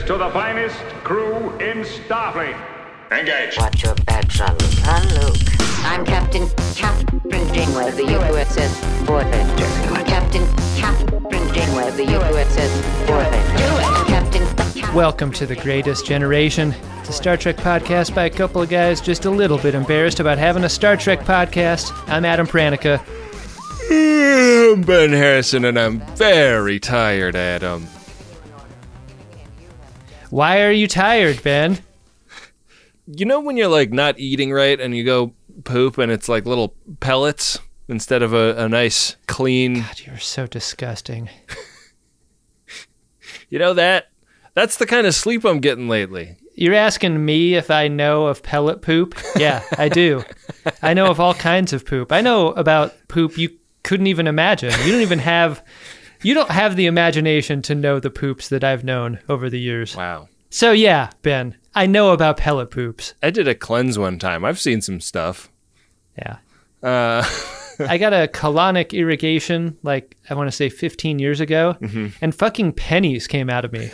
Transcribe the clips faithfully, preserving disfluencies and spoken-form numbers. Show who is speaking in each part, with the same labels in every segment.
Speaker 1: to the finest crew in Starfleet. Engage.
Speaker 2: Watch your back, son. I'm Luke. I'm Captain Captain Janeway of the U S S Voyager. Captain Captain Janeway of the U S S Voyager. Captain.
Speaker 3: Welcome to The Greatest Generation. It's a Star Trek podcast by a couple of guys just a little bit embarrassed about having a Star Trek podcast. I'm Adam Pranica.
Speaker 4: I'm Ben Harrison, and I'm very tired, Adam.
Speaker 3: Why are you tired, Ben?
Speaker 4: You know when you're, like, not eating right and you go poop and it's like little pellets instead of a, a nice, clean...
Speaker 3: God, you're so disgusting.
Speaker 4: You know that? That's the kind of sleep I'm getting lately.
Speaker 3: You're asking me if I know of pellet poop? Yeah, I do. I know of all kinds of poop. I know about poop you couldn't even imagine. You don't even have... You don't have the imagination to know the poops that I've known over the years.
Speaker 4: Wow.
Speaker 3: So yeah, Ben, I know about pellet poops.
Speaker 4: I did a cleanse one time. I've seen some stuff.
Speaker 3: Yeah.
Speaker 4: Uh,
Speaker 3: I got a colonic irrigation, like, I want to say fifteen years ago, mm-hmm. and fucking pennies came out of me.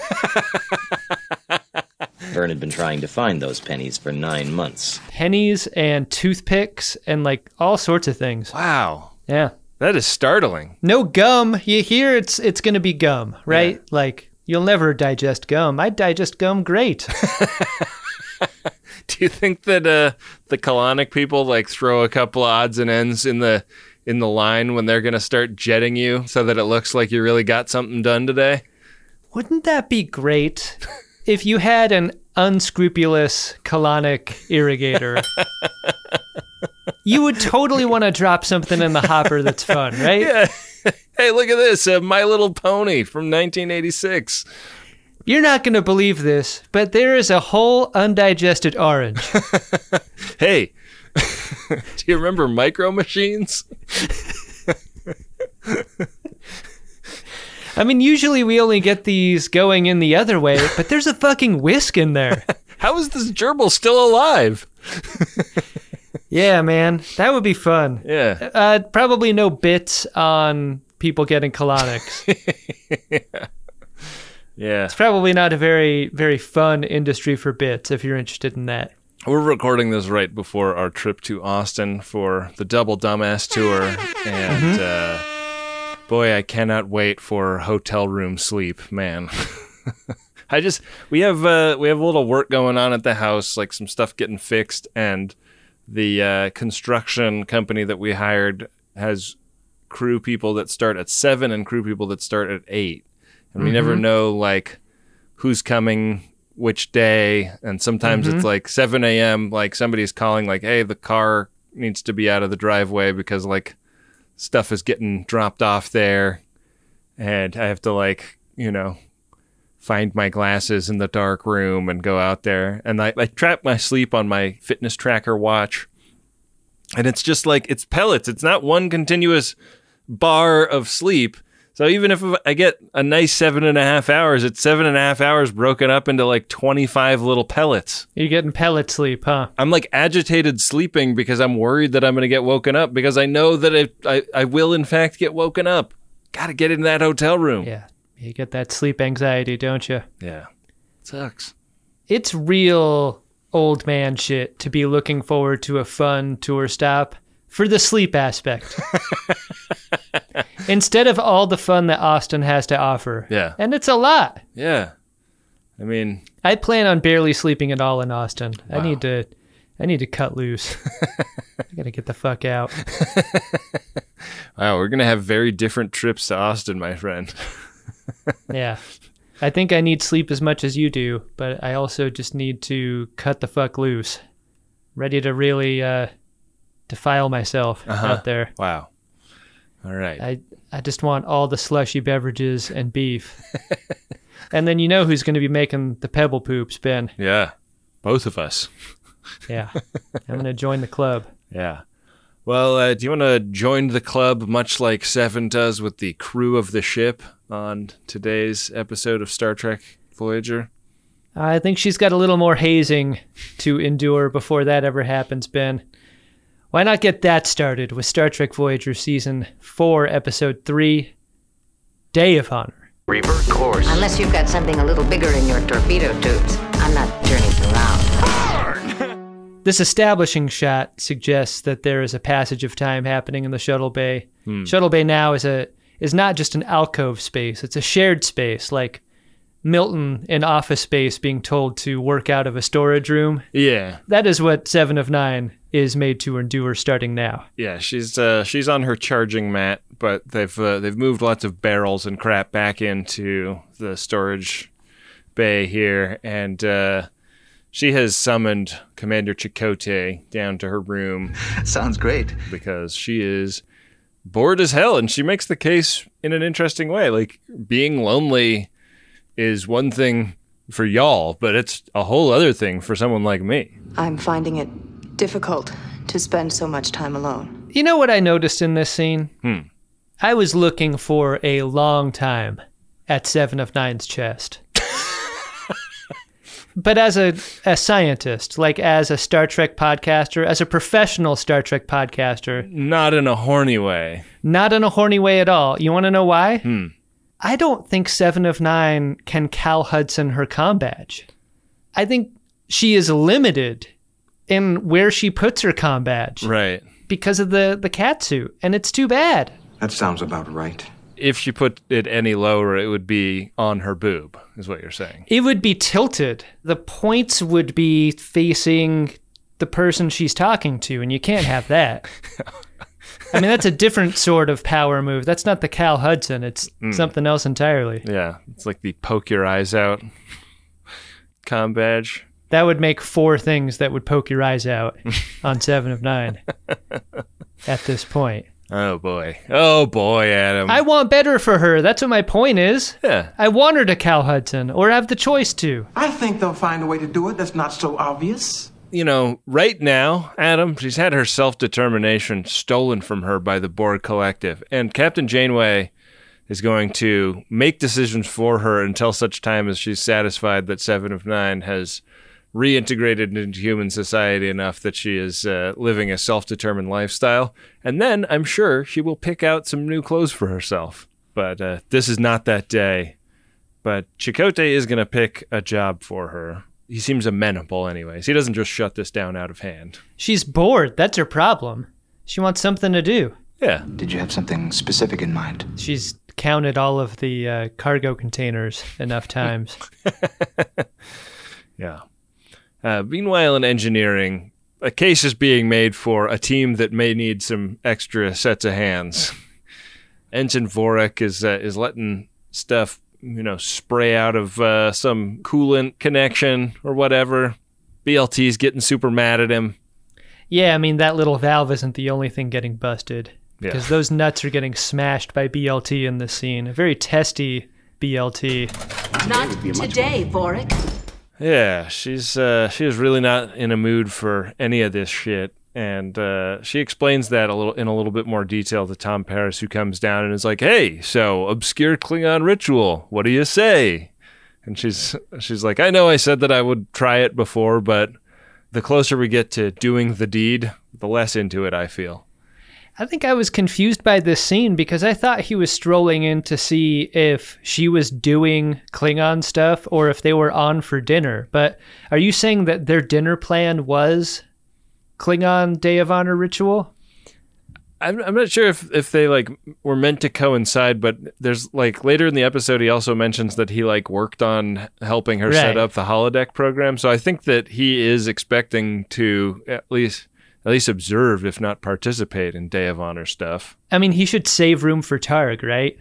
Speaker 5: Vern had been trying to find those pennies for nine months.
Speaker 3: Pennies and toothpicks and, like, all sorts of things.
Speaker 4: Wow.
Speaker 3: Yeah.
Speaker 4: That is startling.
Speaker 3: No gum. You hear it's it's going to be gum, right? Yeah. Like, you'll never digest gum. I digest gum great.
Speaker 4: Do you think that uh, the colonic people, like, throw a couple of odds and ends in the in the line when they're going to start jetting you so that it looks like you really got something done today?
Speaker 3: Wouldn't that be great if you had an unscrupulous colonic irrigator? You would totally want to drop something in the hopper that's fun, right?
Speaker 4: Yeah. Hey, look at this, uh, My Little Pony from nineteen eighty-six.
Speaker 3: You're not going to believe this, but there is a whole undigested orange.
Speaker 4: Hey, do you remember Micro Machines?
Speaker 3: I mean, usually we only get these going in the other way, but there's a fucking whisk in there.
Speaker 4: How is this gerbil still alive?
Speaker 3: Yeah, man, that would be fun.
Speaker 4: Yeah.
Speaker 3: Uh, probably no bits on people getting colonics.
Speaker 4: Yeah. Yeah.
Speaker 3: It's probably not a very, very fun industry for bits if you're interested in that.
Speaker 4: We're recording this right before our trip to Austin for the Double Dumbass Tour, and mm-hmm. uh, boy, I cannot wait for hotel room sleep, man. I just we have uh, we have a little work going on at the house, like some stuff getting fixed, and the uh, construction company that we hired has crew people that start at seven and crew people that start at eight. And we mm-hmm. never know, like, who's coming which day. And sometimes mm-hmm. it's like seven a.m., like, somebody's calling, like, hey, the car needs to be out of the driveway because, like, stuff is getting dropped off there. And I have to, like, you know, find my glasses in the dark room and go out there. And I, I trap my sleep on my fitness tracker watch. And it's just like, it's pellets. It's not one continuous bar of sleep. So even if I get a nice seven and a half hours, it's seven and a half hours broken up into like twenty-five little pellets.
Speaker 3: You're getting pellet sleep, huh?
Speaker 4: I'm like agitated sleeping because I'm worried that I'm going to get woken up because I know that I, I, I will in fact get woken up. Got to get in that hotel room.
Speaker 3: Yeah. You get that sleep anxiety, don't you?
Speaker 4: Yeah. It sucks.
Speaker 3: It's real old man shit to be looking forward to a fun tour stop for the sleep aspect. Instead of all the fun that Austin has to offer.
Speaker 4: Yeah.
Speaker 3: And it's a lot.
Speaker 4: Yeah. I mean,
Speaker 3: I plan on barely sleeping at all in Austin.
Speaker 4: Wow.
Speaker 3: I need to I need to cut loose. I gotta get the fuck out.
Speaker 4: Wow, we're gonna have very different trips to Austin, my friend.
Speaker 3: Yeah. I think I need sleep as much as you do, but I also just need to cut the fuck loose. Ready to really uh, defile myself
Speaker 4: uh-huh.
Speaker 3: out there.
Speaker 4: Wow. All right.
Speaker 3: I, I just want all the slushy beverages and beef. And then you know who's going to be making the pebble poops, Ben.
Speaker 4: Yeah. Both of us.
Speaker 3: Yeah. I'm going to join the club.
Speaker 4: Yeah. Well, uh, do you want to join the club much like Seven does with the crew of the ship on today's episode of Star Trek Voyager?
Speaker 3: I think she's got a little more hazing to endure before that ever happens, Ben. Why not get that started with Star Trek Voyager Season four, Episode three, Day of Honor.
Speaker 1: Reverse course.
Speaker 2: Unless you've got something a little bigger in your torpedo tubes, I'm not turning around.
Speaker 3: This establishing shot suggests that there is a passage of time happening in the shuttle bay. Hmm. Shuttle bay now is a is not just an alcove space, it's a shared space, like Milton in Office Space being told to work out of a storage room.
Speaker 4: Yeah.
Speaker 3: That is what Seven of Nine is made to endure starting now.
Speaker 4: Yeah, she's uh, she's on her charging mat, but they've uh, they've moved lots of barrels and crap back into the storage bay here, and uh, she has summoned Commander Chakotay down to her room.
Speaker 6: Sounds great.
Speaker 4: Because she is bored as hell, and she makes the case in an interesting way. Like, being lonely is one thing for y'all, but it's a whole other thing for someone like me.
Speaker 7: I'm finding it difficult to spend so much time alone.
Speaker 3: You know what I noticed in this scene?
Speaker 4: Hmm.
Speaker 3: I was looking for a long time at Seven of Nine's chest. But as a, a scientist, like as a Star Trek podcaster, as a professional Star Trek podcaster.
Speaker 4: Not in a horny way.
Speaker 3: Not in a horny way at all. You want to know why?
Speaker 4: Hmm.
Speaker 3: I don't think Seven of Nine can Cal Hudson her comm badge. I think she is limited in where she puts her comm badge.
Speaker 4: Right.
Speaker 3: Because of the, the cat suit. And it's too bad.
Speaker 6: That sounds about right.
Speaker 4: If she put it any lower, it would be on her boob, is what you're saying.
Speaker 3: It would be tilted. The points would be facing the person she's talking to, and you can't have that. I mean, that's a different sort of power move. That's not the Cal Hudson. It's mm. something else entirely.
Speaker 4: Yeah, it's like the poke your eyes out comm badge.
Speaker 3: That would make four things that would poke your eyes out on Seven of Nine at this point.
Speaker 4: Oh, boy. Oh, boy, Adam.
Speaker 3: I want better for her. That's what my point is.
Speaker 4: Yeah.
Speaker 3: I want her to Cal Hudson, or have the choice to.
Speaker 8: I think they'll find a way to do it that's not so obvious.
Speaker 4: You know, right now, Adam, she's had her self-determination stolen from her by the Borg Collective, and Captain Janeway is going to make decisions for her until such time as she's satisfied that Seven of Nine has reintegrated into human society enough that she is uh, living a self-determined lifestyle. And then I'm sure she will pick out some new clothes for herself. But uh, this is not that day. But Chakotay is going to pick a job for her. He seems amenable anyways. He doesn't just shut this down out of hand.
Speaker 3: She's bored. That's her problem. She wants something to do.
Speaker 4: Yeah.
Speaker 6: Did you have something specific in mind?
Speaker 3: She's counted all of the uh, cargo containers enough times.
Speaker 4: Yeah. Uh, meanwhile, in engineering, a case is being made for a team that may need some extra sets of hands. Ensign Vorik is uh, is letting stuff, you know, spray out of uh, some coolant connection or whatever. B L T's getting super mad at him.
Speaker 3: Yeah, I mean, that little valve isn't the only thing getting busted. Because yeah. those nuts are getting smashed by B L T in this scene. A very testy B L T.
Speaker 9: Not today, Vorik.
Speaker 4: Yeah, she's uh, she is really not in a mood for any of this shit, and uh, she explains that a little in a little bit more detail to Tom Paris, who comes down and is like, "Hey, so obscure Klingon ritual, what do you say?" And she's she's like, "I know I said that I would try it before, but the closer we get to doing the deed, the less into it I feel."
Speaker 3: I think I was confused by this scene because I thought he was strolling in to see if she was doing Klingon stuff or if they were on for dinner. But are you saying that their dinner plan was Klingon Day of Honor ritual?
Speaker 4: I'm I'm not sure if, if they like were meant to coincide, but there's like later in the episode he also mentions that he like worked on helping her
Speaker 3: right.
Speaker 4: set up the holodeck program. So I think that he is expecting to at least At least observe, if not participate, in Day of Honor stuff.
Speaker 3: I mean, he should save room for Targ, right?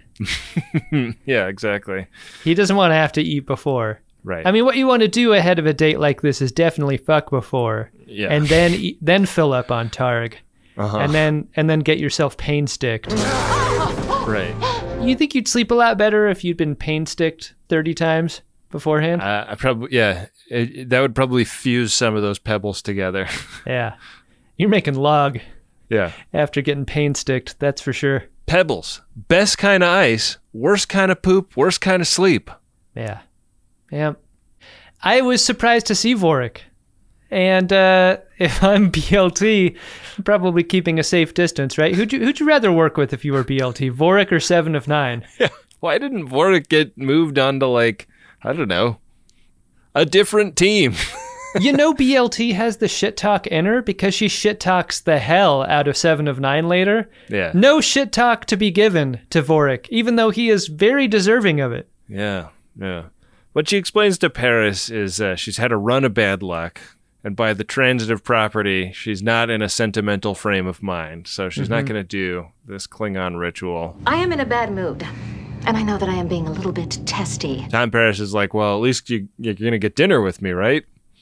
Speaker 4: Yeah, exactly.
Speaker 3: He doesn't want to have to eat before.
Speaker 4: Right.
Speaker 3: I mean, what you want to do ahead of a date like this is definitely fuck before.
Speaker 4: Yeah.
Speaker 3: And then eat, then fill up on Targ.
Speaker 4: Uh-huh.
Speaker 3: And then and then get yourself pain sticked.
Speaker 4: Right.
Speaker 3: You think you'd sleep a lot better if you'd been pain sticked thirty times beforehand?
Speaker 4: Uh, I probably yeah. It, that would probably fuse some of those pebbles together.
Speaker 3: Yeah. You're making log.
Speaker 4: Yeah.
Speaker 3: After getting pain sticked, that's for sure.
Speaker 4: Pebbles. Best kind of ice. Worst kind of poop. Worst kind of sleep.
Speaker 3: Yeah. Yeah. I was surprised to see Vorik. And uh, if I'm B L T, I'm probably keeping a safe distance, right? Who'd you, who'd you rather work with if you were B L T? Vorik or Seven of Nine?
Speaker 4: Yeah. Why didn't Vorik get moved on to, like, I don't know, a different team?
Speaker 3: You know B L T has the shit talk in her because she shit talks the hell out of Seven of Nine later.
Speaker 4: Yeah.
Speaker 3: No shit talk to be given to Vorik, even though he is very deserving of it.
Speaker 4: Yeah, yeah. What she explains to Paris is uh, she's had a run of bad luck, and by the transitive property, she's not in a sentimental frame of mind, so she's mm-hmm. not going to do this Klingon ritual.
Speaker 2: I am in a bad mood, and I know that I am being a little bit testy.
Speaker 4: Tom Paris is like, well, at least you, you're going to get dinner with me, right?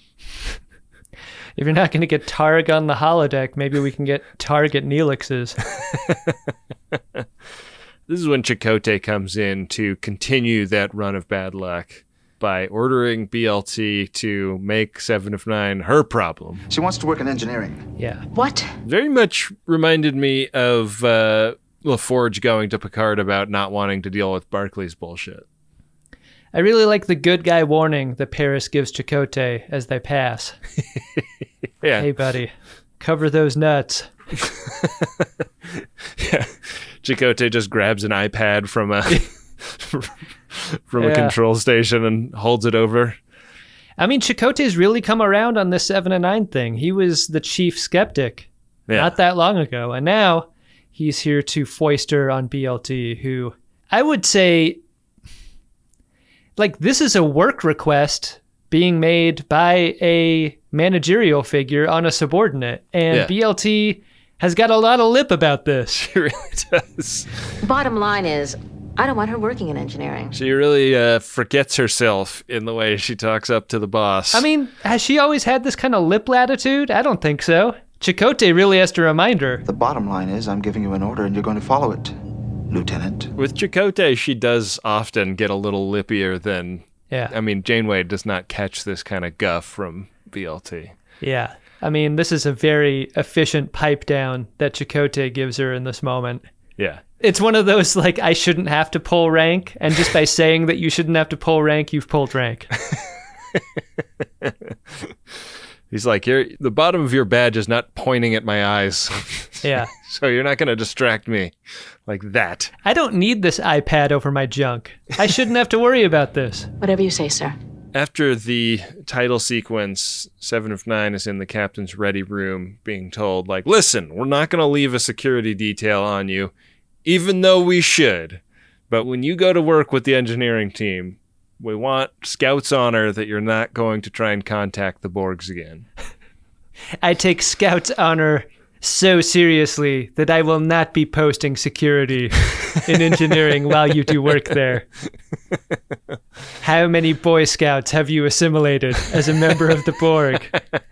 Speaker 3: If you're not going to get Targ on the holodeck, maybe we can get Targ at Neelix's.
Speaker 4: This is when Chakotay comes in to continue that run of bad luck by ordering B L T to make Seven of Nine her problem.
Speaker 6: She wants to work in engineering.
Speaker 3: Yeah.
Speaker 2: What?
Speaker 4: Very much reminded me of uh, LaForge going to Picard about not wanting to deal with Barclay's bullshit.
Speaker 3: I really like the good guy warning that Paris gives Chakotay as they pass.
Speaker 4: Yeah.
Speaker 3: Hey, buddy, cover those nuts.
Speaker 4: Yeah. Chakotay just grabs an iPad from a from a
Speaker 3: yeah.
Speaker 4: control station and holds it over.
Speaker 3: I mean, Chakotay's really come around on this Seven and Nine thing. He was the chief skeptic
Speaker 4: yeah.
Speaker 3: not that long ago, and now he's here to foist her on B L T, who I would say, like, this is a work request being made by a managerial figure on a subordinate, and
Speaker 4: yeah.
Speaker 3: B L T has got a lot of lip about this.
Speaker 4: She really does.
Speaker 2: Bottom line is, I don't want her working in engineering.
Speaker 4: She really uh, forgets herself in the way she talks up to the boss.
Speaker 3: I mean, has she always had this kind of lip latitude? I don't think so. Chakotay really has to remind her.
Speaker 6: The bottom line is I'm giving you an order and you're going to follow it, Lieutenant.
Speaker 4: With Chakotay, she does often get a little lippier than...
Speaker 3: Yeah.
Speaker 4: I mean, Janeway does not catch this kind of guff from B L T.
Speaker 3: Yeah. I mean, this is a very efficient pipe down that Chakotay gives her in this moment.
Speaker 4: Yeah.
Speaker 3: It's one of those, like, I shouldn't have to pull rank, and just by saying that you shouldn't have to pull rank, you've pulled rank.
Speaker 4: He's like, you're, the bottom of your badge is not pointing at my eyes.
Speaker 3: Yeah.
Speaker 4: So you're not going to distract me like that.
Speaker 3: I don't need this iPad over my junk. I shouldn't have to worry about this.
Speaker 2: Whatever you say, sir.
Speaker 4: After the title sequence, Seven of Nine is in the captain's ready room being told, like, listen, we're not going to leave a security detail on you, even though we should. But when you go to work with the engineering team, we want Scout's honor that you're not going to try and contact the Borgs again.
Speaker 3: I take Scout's honor so seriously that I will not be posting security in engineering while you do work there. How many Boy Scouts have you assimilated as a member of the Borg?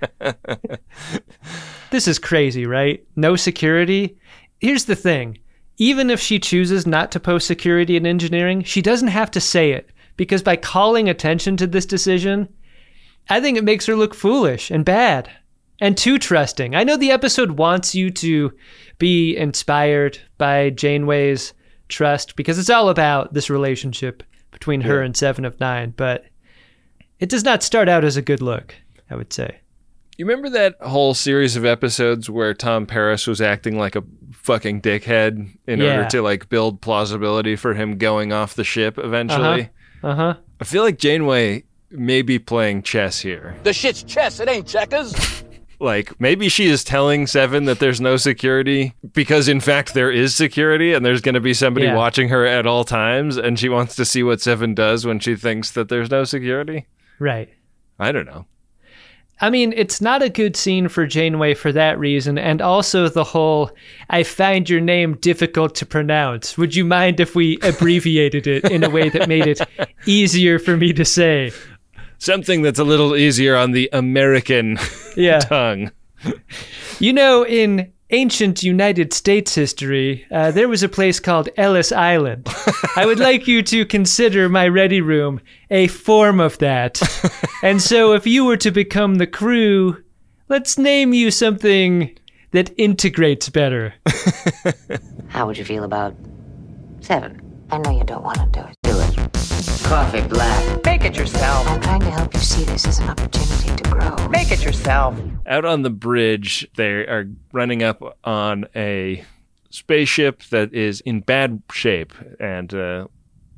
Speaker 3: This is crazy, right? No security? Here's the thing. Even if she chooses not to post security in engineering, she doesn't have to say it, because by calling attention to this decision, I think it makes her look foolish and bad. And too trusting. I know the episode wants you to be inspired by Janeway's trust because it's all about this relationship between her yeah. and Seven of Nine, but it does not start out as a good look, I would say.
Speaker 4: You remember that whole series of episodes where Tom Paris was acting like a fucking dickhead in
Speaker 3: yeah.
Speaker 4: order to like build plausibility for him going off the ship eventually?
Speaker 3: Uh-huh. Uh-huh.
Speaker 4: I feel like Janeway may be playing chess here.
Speaker 10: The shit's chess, it ain't checkers.
Speaker 4: Like, maybe she is telling Seven that there's no security because, in fact, there is security and there's going to be somebody
Speaker 3: yeah.
Speaker 4: watching her at all times, and she wants to see what Seven does when she thinks that there's no security.
Speaker 3: Right.
Speaker 4: I don't know.
Speaker 3: I mean, it's not a good scene for Janeway for that reason, and also the whole, I find your name difficult to pronounce. Would you mind if we abbreviated it in a way that made it easier for me to say?
Speaker 4: Something that's a little easier on the American
Speaker 3: yeah.
Speaker 4: tongue.
Speaker 3: You know, in ancient United States history, uh, there was a place called Ellis Island. I would like you to consider my ready room a form of that. And so if you were to become the crew, let's name you something that integrates better.
Speaker 2: How would you feel about Seven? I know you don't want to do it. Do it. Coffee black.
Speaker 10: Make it yourself.
Speaker 2: I'm trying to help you see this as an opportunity to grow.
Speaker 10: Make it yourself.
Speaker 4: Out on the bridge, they are running up on a spaceship that is in bad shape. And uh,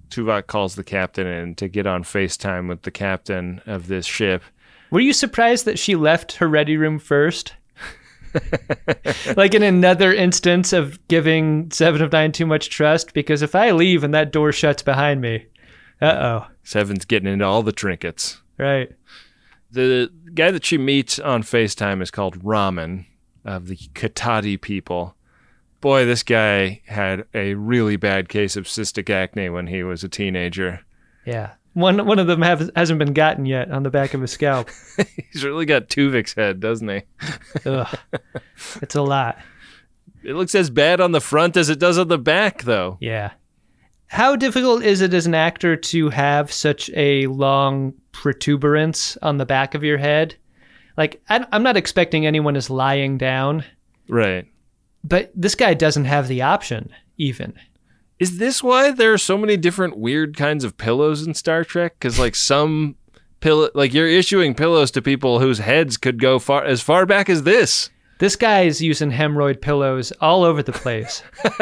Speaker 4: Tuvok calls the captain in to get on FaceTime with the captain of this ship.
Speaker 3: Were you surprised that she left her ready room first? Like in another instance of giving Seven of Nine too much trust? Because if I leave and that door shuts behind me, uh-oh.
Speaker 4: Seven's getting into all the trinkets.
Speaker 3: Right.
Speaker 4: The guy that she meets on FaceTime is called Ramen of the Katati people. Boy, this guy had a really bad case of cystic acne when he was a teenager.
Speaker 3: Yeah. One one of them have, hasn't been gotten yet on the back of his scalp.
Speaker 4: He's really got Tuvik's head, doesn't he?
Speaker 3: Ugh. It's a lot.
Speaker 4: It looks as bad on the front as it does on the back, though.
Speaker 3: Yeah. How difficult is it as an actor to have such a long protuberance on the back of your head? Like, I, I'm not expecting anyone is lying down.
Speaker 4: Right.
Speaker 3: But this guy doesn't have the option, even.
Speaker 4: Is this why there are so many different weird kinds of pillows in Star Trek? Because, like, some pillow, like, you're issuing pillows to people whose heads could go far as far back as this.
Speaker 3: This guy is using hemorrhoid pillows all over the place.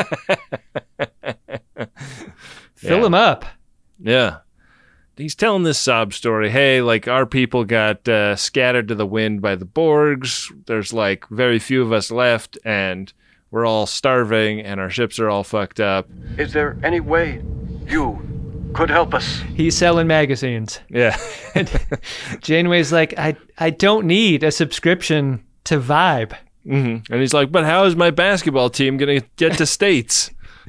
Speaker 3: Fill
Speaker 4: Yeah.
Speaker 3: him up.
Speaker 4: Yeah. He's telling this sob story. Hey, like, our people got uh, scattered to the wind by the Borgs. There's, like, very few of us left, and we're all starving, and our ships are all fucked up.
Speaker 10: Is there any way you could help us?
Speaker 3: He's selling magazines.
Speaker 4: Yeah.
Speaker 3: And Janeway's like, I, I don't need a subscription to Vibe.
Speaker 4: Mm-hmm. And he's like, but how is my basketball team going to get to States?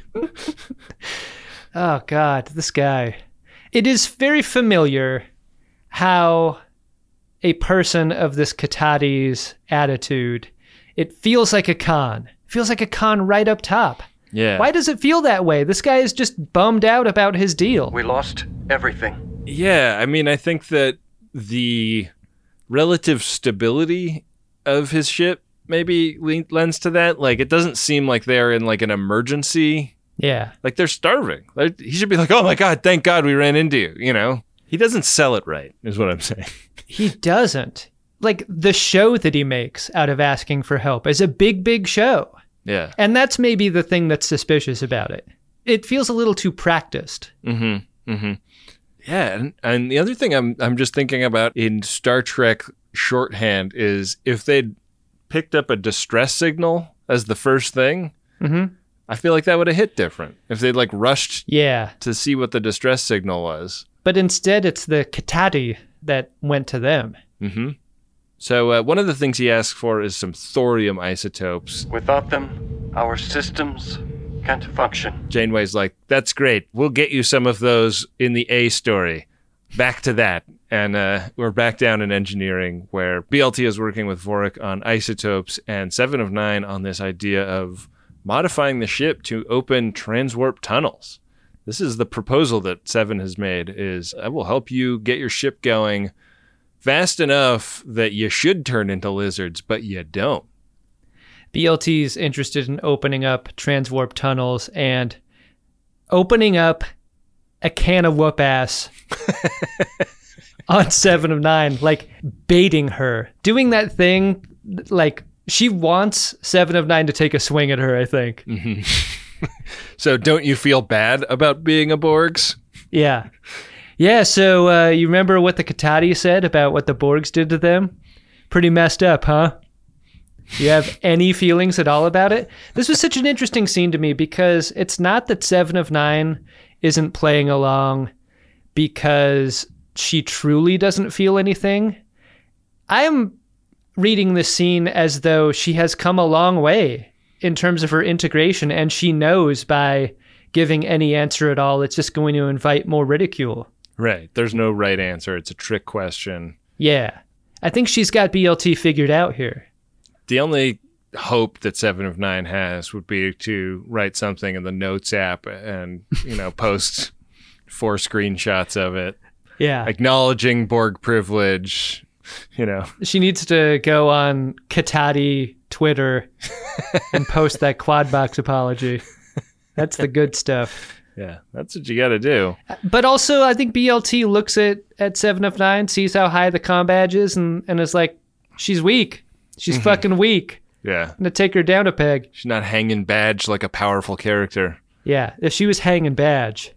Speaker 3: Oh, God, this guy. It is very familiar how a person of this Katati's attitude, it feels like a con. It feels like a con right up top.
Speaker 4: Yeah.
Speaker 3: Why does it feel that way? This guy is just bummed out about his deal.
Speaker 10: We lost everything.
Speaker 4: Yeah, I mean, I think that the relative stability of his ship maybe le- lends to that. Like, it doesn't seem like they're in, like, an emergency.
Speaker 3: Yeah.
Speaker 4: Like, they're starving. Like, he should be like, oh, my God, thank God we ran into you, you know? He doesn't sell it right, is what I'm saying.
Speaker 3: He doesn't. Like, the show that he makes out of asking for help is a big, big show.
Speaker 4: Yeah.
Speaker 3: And that's maybe the thing that's suspicious about it. It feels a little too practiced.
Speaker 4: Mm-hmm. Mm-hmm. Yeah, and, and the other thing I'm I'm just thinking about in Star Trek shorthand is if they'd picked up a distress signal as the first thing,
Speaker 3: Mm-hmm.
Speaker 4: I feel like that would have hit different. If they'd, like, rushed
Speaker 3: Yeah.
Speaker 4: to see what the distress signal was.
Speaker 3: But instead, it's the Katati that went to them.
Speaker 4: Mm-hmm. So uh, one of the things he asks for is some thorium isotopes.
Speaker 10: Without them, our systems can't function.
Speaker 4: Janeway's like, that's great. We'll get you some of those in the A story. Back to that. And uh, we're back down in engineering where B L T is working with Vorik on isotopes and Seven of Nine on this idea of modifying the ship to open transwarp tunnels. This is the proposal that Seven has made is I will help you get your ship going fast enough that you should turn into lizards, but you don't.
Speaker 3: B L T's interested in opening up transwarp tunnels and opening up a can of whoop ass on Seven of Nine, like baiting her, doing that thing. Like, she wants Seven of Nine to take a swing at her, I think.
Speaker 4: Mm-hmm. So don't you feel bad about being a Borgs?
Speaker 3: Yeah. Yeah, so uh, you remember what the Katati said about what the Borgs did to them? Pretty messed up, huh? You have any feelings at all about it? This was such an interesting scene to me because it's not that Seven of Nine isn't playing along because she truly doesn't feel anything. I'm reading this scene as though she has come a long way in terms of her integration, and she knows by giving any answer at all, it's just going to invite more ridicule.
Speaker 4: Right. There's no right answer. It's a trick question.
Speaker 3: Yeah. I think she's got B L T figured out here.
Speaker 4: The only hope that Seven of Nine has would be to write something in the Notes app and, you know, post four screenshots of it.
Speaker 3: Yeah.
Speaker 4: Acknowledging Borg privilege, you know.
Speaker 3: She needs to go on Katati Twitter and post that quad box apology. That's the good stuff.
Speaker 4: Yeah, that's what you got to do.
Speaker 3: But also, I think B L T looks at, at Seven of Nine, sees how high the comm badge is, and, and is like, she's weak. She's fucking weak.
Speaker 4: Yeah.
Speaker 3: I'm going to take her down a peg.
Speaker 4: She's not hanging badge like a powerful character.
Speaker 3: Yeah, if she was hanging badge,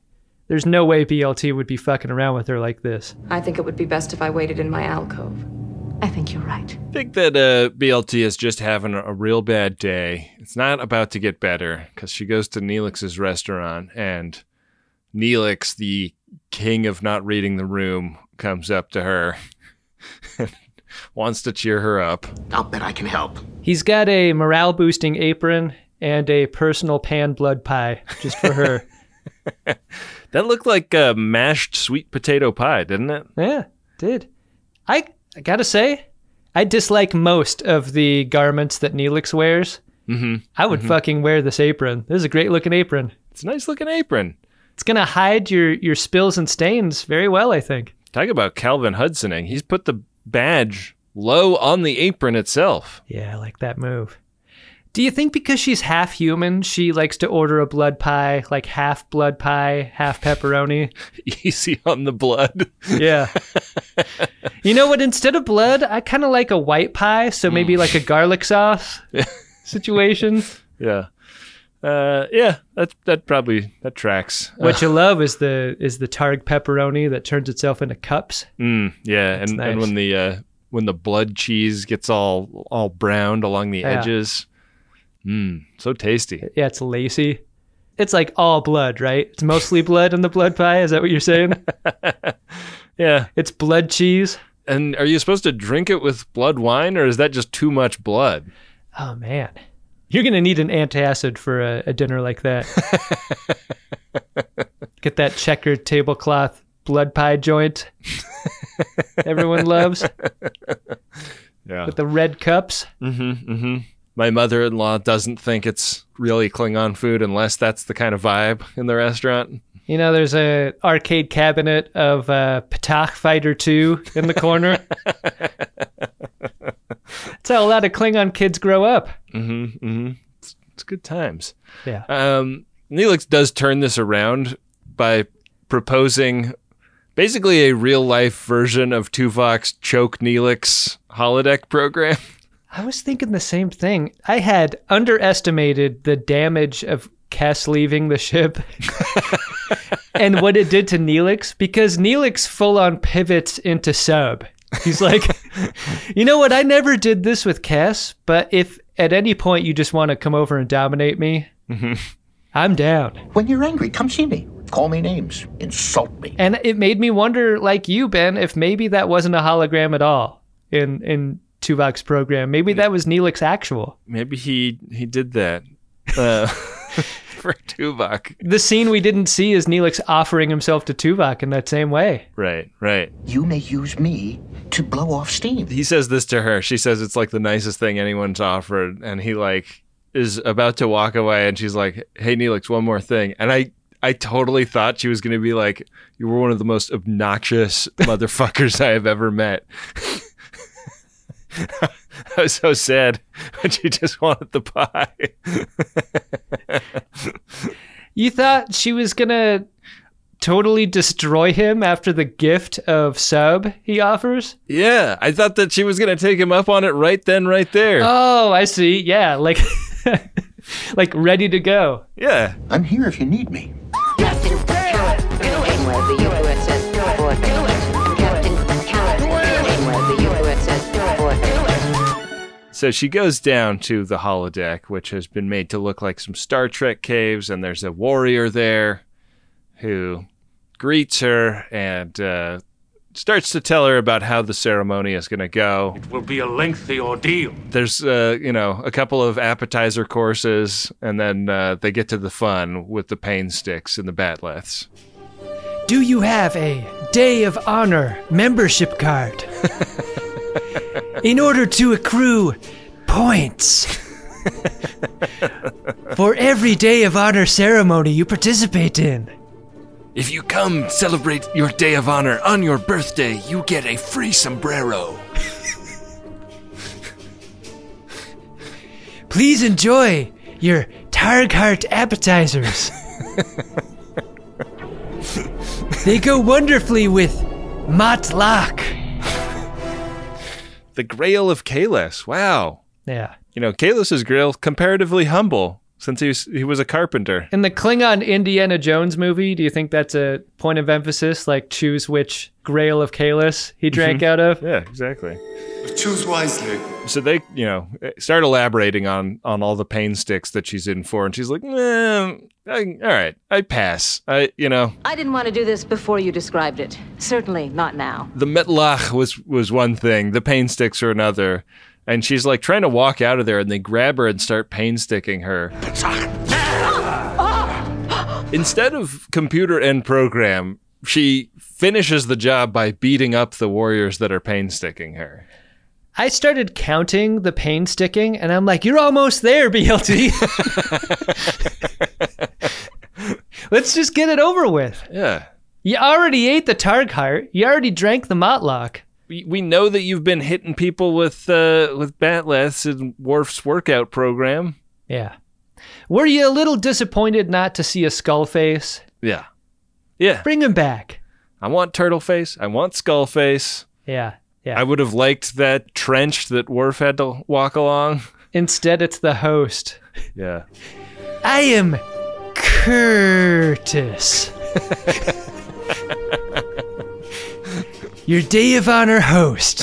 Speaker 3: There's no way B L T would be fucking around with her like this.
Speaker 7: I think it would be best if I waited in my alcove.
Speaker 9: I think you're right.
Speaker 4: I think that uh, B L T is just having a, a real bad day. It's not about to get better because she goes to Neelix's restaurant and Neelix, the king of not reading the room, comes up to her and wants to cheer her up.
Speaker 11: I'll bet I can help.
Speaker 3: He's got a morale-boosting apron and a personal pan blood pie just for her.
Speaker 4: That looked like uh, mashed sweet potato pie, didn't it?
Speaker 3: Yeah, did. I, I gotta say, I dislike most of the garments that Neelix wears.
Speaker 4: Mm-hmm.
Speaker 3: I would
Speaker 4: mm-hmm.
Speaker 3: fucking wear this apron. This is a great-looking apron.
Speaker 4: It's a nice-looking apron.
Speaker 3: It's gonna hide your, your spills and stains very well, I think.
Speaker 4: Talk about Calvin Hudsoning. He's put the badge low on the apron itself.
Speaker 3: Yeah, I like that move. Do you think because she's half human, she likes to order a blood pie, like half blood pie, half pepperoni?
Speaker 4: Easy on the blood.
Speaker 3: Yeah. You know what? Instead of blood, I kind of like a white pie, so maybe like a garlic sauce situation.
Speaker 4: Yeah. Uh, yeah, that that probably that tracks.
Speaker 3: What
Speaker 4: uh,
Speaker 3: you love is the is the Targ pepperoni that turns itself into cups.
Speaker 4: Mm, yeah,
Speaker 3: That's
Speaker 4: and,
Speaker 3: nice.
Speaker 4: and when the uh, when the blood cheese gets all all browned along the
Speaker 3: Yeah.
Speaker 4: edges, mmm, so tasty.
Speaker 3: Yeah, it's lacy. It's like all blood, right? It's mostly blood in the blood pie. Is that what you're saying?
Speaker 4: Yeah,
Speaker 3: it's blood cheese.
Speaker 4: And are you supposed to drink it with blood wine, or is that just too much blood?
Speaker 3: Oh man. You're going to need an antacid for a, a dinner like that. Get that checkered tablecloth blood pie joint everyone loves.
Speaker 4: Yeah.
Speaker 3: With the red cups.
Speaker 4: Mm-hmm, mm-hmm. My mother-in-law doesn't think it's really Klingon food unless that's the kind of vibe in the restaurant.
Speaker 3: You know, there's a arcade cabinet of uh, Ptah Fighter two in the corner. That's how a lot of Klingon kids grow up.
Speaker 4: Mm-hmm, mm-hmm. It's, it's good times.
Speaker 3: Yeah.
Speaker 4: Um, Neelix does turn this around by proposing basically a real-life version of Tuvok's Choke Neelix holodeck program.
Speaker 3: I was thinking the same thing. I had underestimated the damage of Kes leaving the ship and what it did to Neelix, because Neelix full-on pivots into sub. He's like, you know what? I never did this with Kes, but if at any point you just want to come over and dominate me,
Speaker 4: mm-hmm.
Speaker 3: I'm down.
Speaker 11: When you're angry, come see me. Call me names. Insult me.
Speaker 3: And it made me wonder, like you, Ben, if maybe that wasn't a hologram at all in in Tuvok's program. Maybe that was Neelix actual.
Speaker 4: Maybe he he did that uh, for Tuvok.
Speaker 3: The scene we didn't see is Neelix offering himself to Tuvok in that same way.
Speaker 4: Right, right.
Speaker 11: You may use me to blow off steam.
Speaker 4: He says this to her. She says it's like the nicest thing anyone's offered, and he like is about to walk away, and she's like, "Hey, Neelix, one more thing." And I, I totally thought she was going to be like, "You were one of the most obnoxious motherfuckers I have ever met." I was so sad when she just wanted the pie.
Speaker 3: You thought she was going to totally destroy him after the gift of sub he offers?
Speaker 4: Yeah, I thought that she was going to take him up on it right then, right there.
Speaker 3: Oh, I see. Yeah, like like ready to go.
Speaker 4: Yeah.
Speaker 11: I'm here if you need me.
Speaker 2: Captain Captain Janeway, the U S S Voyager. Captain Captain Janeway, the U S S Voyager.
Speaker 4: So she goes down to the holodeck, which has been made to look like some Star Trek caves, and there's a warrior there who greets her and uh, starts to tell her about how the ceremony is going to go.
Speaker 1: It will be a lengthy ordeal.
Speaker 4: There's, uh, you know, a couple of appetizer courses, and then uh, they get to the fun with the pain sticks and the batleths.
Speaker 3: Do you have a Day of Honor membership card? In order to accrue points for every Day of Honor ceremony you participate in.
Speaker 4: If you come celebrate your Day of Honor on your birthday, you get a free sombrero.
Speaker 3: Please enjoy your Targheart appetizers. They go wonderfully with Motlach.
Speaker 4: The Grail of Kahless. Wow.
Speaker 3: Yeah.
Speaker 4: You know, Kahless's Grail, comparatively humble. since he was, he was a carpenter.
Speaker 3: In the Klingon Indiana Jones movie, do you think that's a point of emphasis? Like, choose which Grail of Kalis he drank out of?
Speaker 4: Yeah, exactly.
Speaker 12: Choose wisely.
Speaker 4: So they, you know, start elaborating on on all the pain sticks that she's in for, and she's like, nah, I, all right, I pass. I, you know.
Speaker 9: I didn't want to do this before you described it. Certainly not now.
Speaker 4: The metlach was was one thing, the pain sticks are another. And she's like trying to walk out of there, and they grab her and start pain sticking her. Instead of computer end program, she finishes the job by beating up the warriors that are pain sticking her.
Speaker 3: I started counting the pain sticking, and I'm like, you're almost there, B L T. Let's just get it over with.
Speaker 4: Yeah.
Speaker 3: You already ate the Targ heart. You already drank the Motlock.
Speaker 4: We we know that you've been hitting people with uh, with batleths in Worf's workout program.
Speaker 3: Yeah. Were you a little disappointed not to see a skull face?
Speaker 4: Yeah. Yeah.
Speaker 3: Bring him back.
Speaker 4: I want turtle face. I want skull face.
Speaker 3: Yeah. Yeah.
Speaker 4: I would have liked that trench that Worf had to walk along.
Speaker 3: Instead, it's the host.
Speaker 4: Yeah.
Speaker 3: I am Curtis. Your Day of Honor host.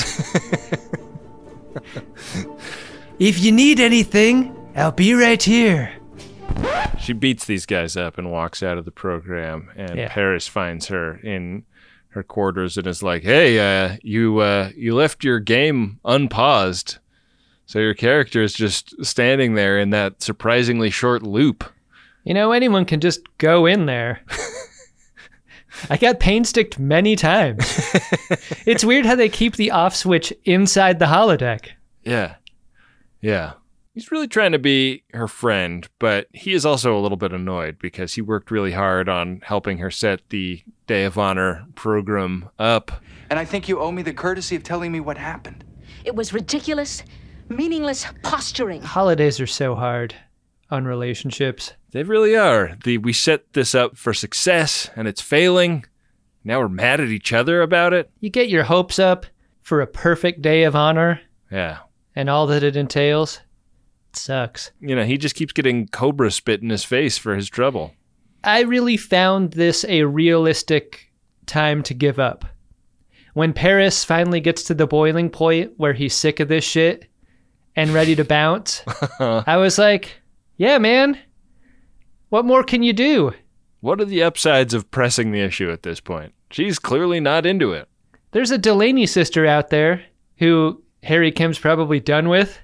Speaker 3: If you need anything, I'll be right here.
Speaker 4: She beats these guys up and walks out of the program, and
Speaker 3: Yeah.
Speaker 4: Paris finds her in her quarters and is like, hey, uh, you uh, you left your game unpaused, so your character is just standing there in that surprisingly short loop.
Speaker 3: You know, anyone can just go in there. I got pain sticked many times. It's weird how they keep the off switch inside the holodeck.
Speaker 4: Yeah. Yeah. He's really trying to be her friend, but he is also a little bit annoyed because he worked really hard on helping her set the Day of Honor program up.
Speaker 6: And I think you owe me the courtesy of telling me what happened.
Speaker 9: It was ridiculous, meaningless posturing.
Speaker 3: Holidays are so hard on relationships.
Speaker 4: They really are. The we set this up for success and it's failing. Now we're mad at each other about it.
Speaker 3: You get your hopes up for a perfect Day of Honor
Speaker 4: Yeah.
Speaker 3: and all that it entails. It sucks.
Speaker 4: You know, he just keeps getting cobra spit in his face for his trouble.
Speaker 3: I really found this a realistic time to give up. When Paris finally gets to the boiling point where he's sick of this shit and ready to bounce, I was like, yeah, man, what more can you do?
Speaker 4: What are the upsides of pressing the issue at this point? She's clearly not into it.
Speaker 3: There's a Delaney sister out there who Harry Kim's probably done with.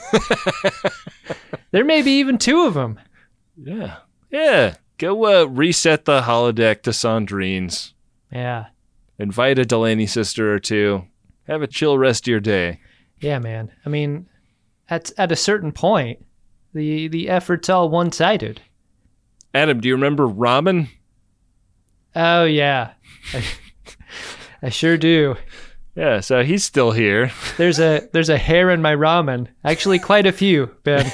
Speaker 3: There may be even two of them.
Speaker 4: Yeah. Yeah. Go uh, reset the holodeck to Sandrine's.
Speaker 3: Yeah.
Speaker 4: Invite a Delaney sister or two. Have a chill rest of your day.
Speaker 3: Yeah, man. I mean, at at a certain point, the the effort's all one-sided.
Speaker 4: Adam, do you remember ramen?
Speaker 3: Oh, yeah. I, I sure do.
Speaker 4: Yeah, so he's still here.
Speaker 3: There's a there's a hair in my ramen. Actually, quite a few, Ben.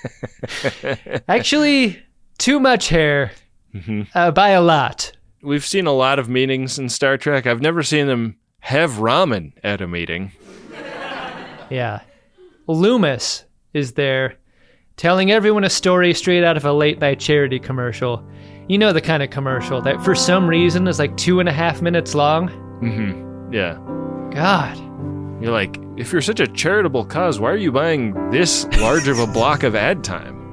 Speaker 3: Actually, too much hair.
Speaker 4: Mm-hmm.
Speaker 3: Uh, by a lot.
Speaker 4: We've seen a lot of meetings in Star Trek. I've never seen them have ramen at a meeting.
Speaker 3: Yeah. Loomis is there telling everyone a story straight out of a late-night charity commercial. You know, the kind of commercial that for some reason is like two and a half minutes long?
Speaker 4: Mm-hmm. Yeah.
Speaker 3: God.
Speaker 4: You're like, if you're such a charitable cause, why are you buying this large of a block of ad time?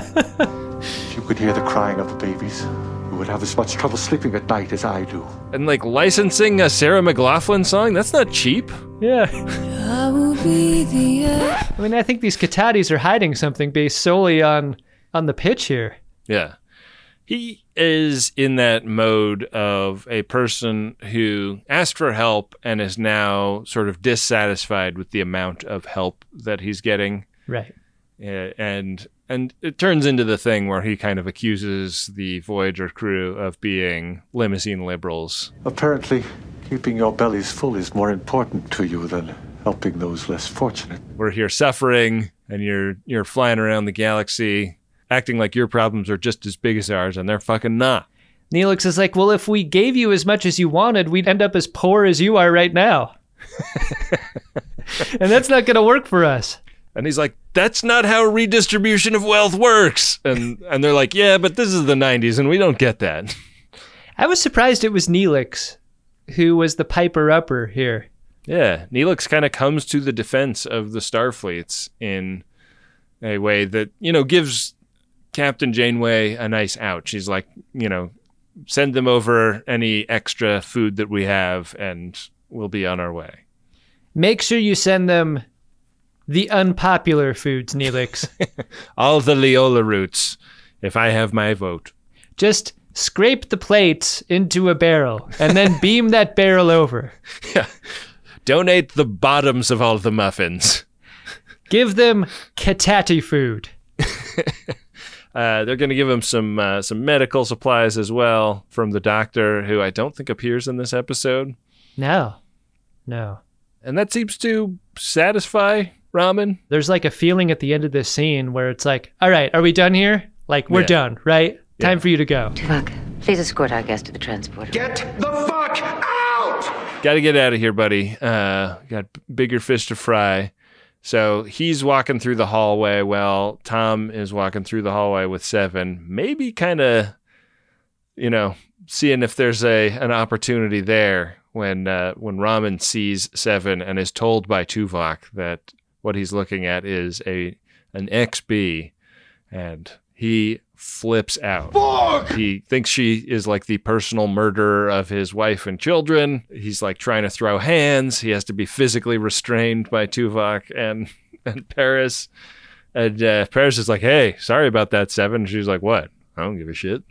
Speaker 11: If you could hear the crying of the babies, you would have as much trouble sleeping at night as I do.
Speaker 4: And like licensing a Sarah McLachlan song, that's not cheap.
Speaker 3: Yeah. I will be the I mean, I think these Katatis are hiding something based solely on on the pitch here.
Speaker 4: Yeah. He is in that mode of a person who asked for help and is now sort of dissatisfied with the amount of help that he's getting.
Speaker 3: Right.
Speaker 4: Uh, and and it turns into the thing where he kind of accuses the Voyager crew of being limousine liberals.
Speaker 11: Apparently, keeping your bellies full is more important to you than helping those less fortunate.
Speaker 4: We're here suffering, and you're you're flying around the galaxy, acting like your problems are just as big as ours, and they're fucking not.
Speaker 3: Neelix is like, well, if we gave you as much as you wanted, we'd end up as poor as you are right now. And that's not going to work for us.
Speaker 4: And he's like, that's not how redistribution of wealth works. And and they're like, yeah, but this is the nineties and we don't get that.
Speaker 3: I was surprised it was Neelix who was the piper-upper here.
Speaker 4: Yeah, Neelix kind of comes to the defense of the Starfleets in a way that, you know, gives Captain Janeway a nice out. She's like, you know, send them over any extra food that we have and we'll be on our way.
Speaker 3: Make sure you send them the unpopular foods, Neelix.
Speaker 4: All the Leola roots, if I have my vote.
Speaker 3: Just scrape the plates into a barrel and then beam that barrel over.
Speaker 4: Yeah. Donate the bottoms of all the muffins.
Speaker 3: Give them Katati food.
Speaker 4: uh, they're going to give him some uh, some medical supplies as well from the doctor, who I don't think appears in this episode.
Speaker 3: No. No.
Speaker 4: And that seems to satisfy Ramen.
Speaker 3: There's like a feeling at the end of this scene where it's like, all right, are we done here? Like, we're yeah. done, right? Yeah. Time for you to go.
Speaker 2: Tuvok, please escort our guest to the transporter.
Speaker 12: Get the fuck out!
Speaker 4: Got to get out of here, buddy. Uh, got bigger fish to fry. So he's walking through the hallway. Well, Tom is walking through the hallway with Seven. Maybe kind of, you know, seeing if there's a an opportunity there when uh, when Ramen sees Seven and is told by Tuvok that what he's looking at is a an X B, and he flips out.
Speaker 12: Fuck!
Speaker 4: He thinks she is like the personal murderer of his wife and children. He's like trying to throw hands. He has to be physically restrained by Tuvok and and Paris. And uh, Paris is like, hey, sorry about that, Seven. She's like, what? I don't give a shit.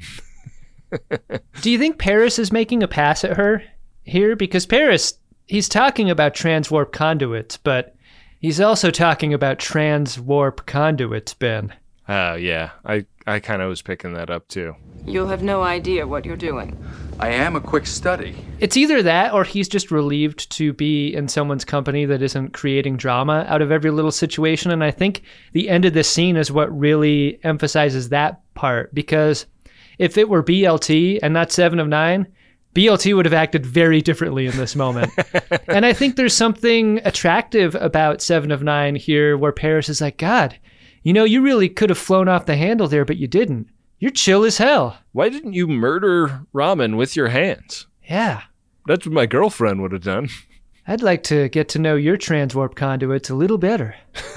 Speaker 3: Do you think Paris is making a pass at her here? Because Paris, he's talking about transwarp conduits, but he's also talking about transwarp conduits, Ben.
Speaker 4: Oh, uh, yeah. I, I kind of was picking that up, too.
Speaker 13: You'll have no idea what you're doing.
Speaker 11: I am a quick study.
Speaker 3: It's either that or he's just relieved to be in someone's company that isn't creating drama out of every little situation. And I think the end of this scene is what really emphasizes that part. Because if it were B L T and not Seven of Nine, B L T would have acted very differently in this moment. And I think there's something attractive about Seven of Nine here where Paris is like, God, you know, you really could have flown off the handle there, but you didn't. You're chill as hell.
Speaker 4: Why didn't you murder Ramen with your hands?
Speaker 3: Yeah.
Speaker 4: That's what my girlfriend would have done.
Speaker 3: I'd like to get to know your transwarp conduits a little better.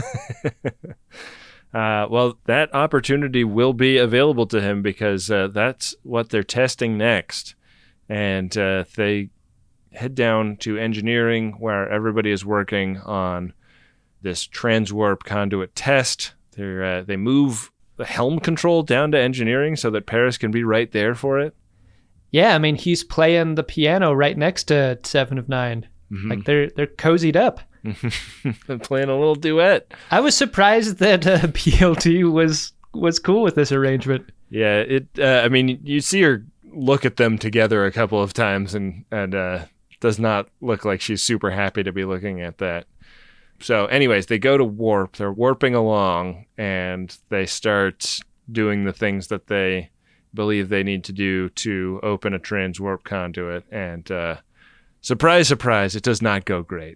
Speaker 4: uh, well, that opportunity will be available to him because uh, that's what they're testing next. And uh, they head down to engineering where everybody is working on this transwarp conduit test. They're, uh, they move the helm control down to engineering so that Paris can be right there for it.
Speaker 3: Yeah, I mean, he's playing the piano right next to Seven of Nine. Mm-hmm. Like, they're they're cozied up.
Speaker 4: They're playing a little duet.
Speaker 3: I was surprised that uh, B L T was was cool with this arrangement.
Speaker 4: Yeah, it. Uh, I mean, you see her look at them together a couple of times, and and uh, does not look like she's super happy to be looking at that. So anyways, they go to warp. They're warping along, and they start doing the things that they believe they need to do to open a transwarp conduit. And uh, surprise, surprise, it does not go great.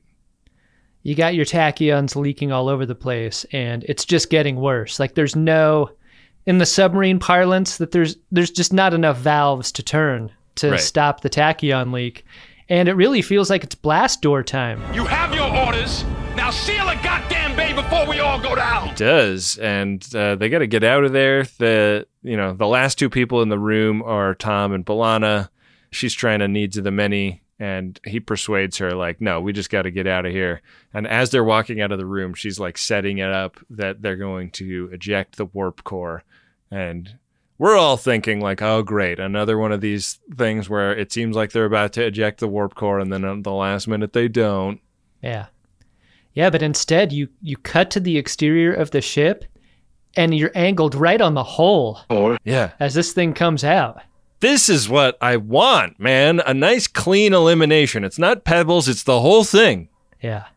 Speaker 3: You got your tachyons leaking all over the place, and it's just getting worse. Like there's no, in the submarine parlance, that there's there's just not enough valves to turn to right. stop the tachyon leak. And it really feels like it's blast door time.
Speaker 1: You have your orders. Now seal a goddamn bay before we all go down.
Speaker 4: It does, and uh, they got to get out of there. The you know the last two people in the room are Tom and B'Elanna. She's trying to needs of the many, and he persuades her like, "No, we just got to get out of here." And as they're walking out of the room, she's like setting it up that they're going to eject the warp core, and we're all thinking like, "Oh, great, another one of these things where it seems like they're about to eject the warp core, and then at the last minute they don't."
Speaker 3: Yeah. Yeah, but instead you, you cut to the exterior of the ship and you're angled right on the hull.
Speaker 4: Oh, yeah.
Speaker 3: As this thing comes out.
Speaker 4: This is what I want, man. A nice clean elimination. It's not pebbles, it's the whole thing.
Speaker 3: Yeah.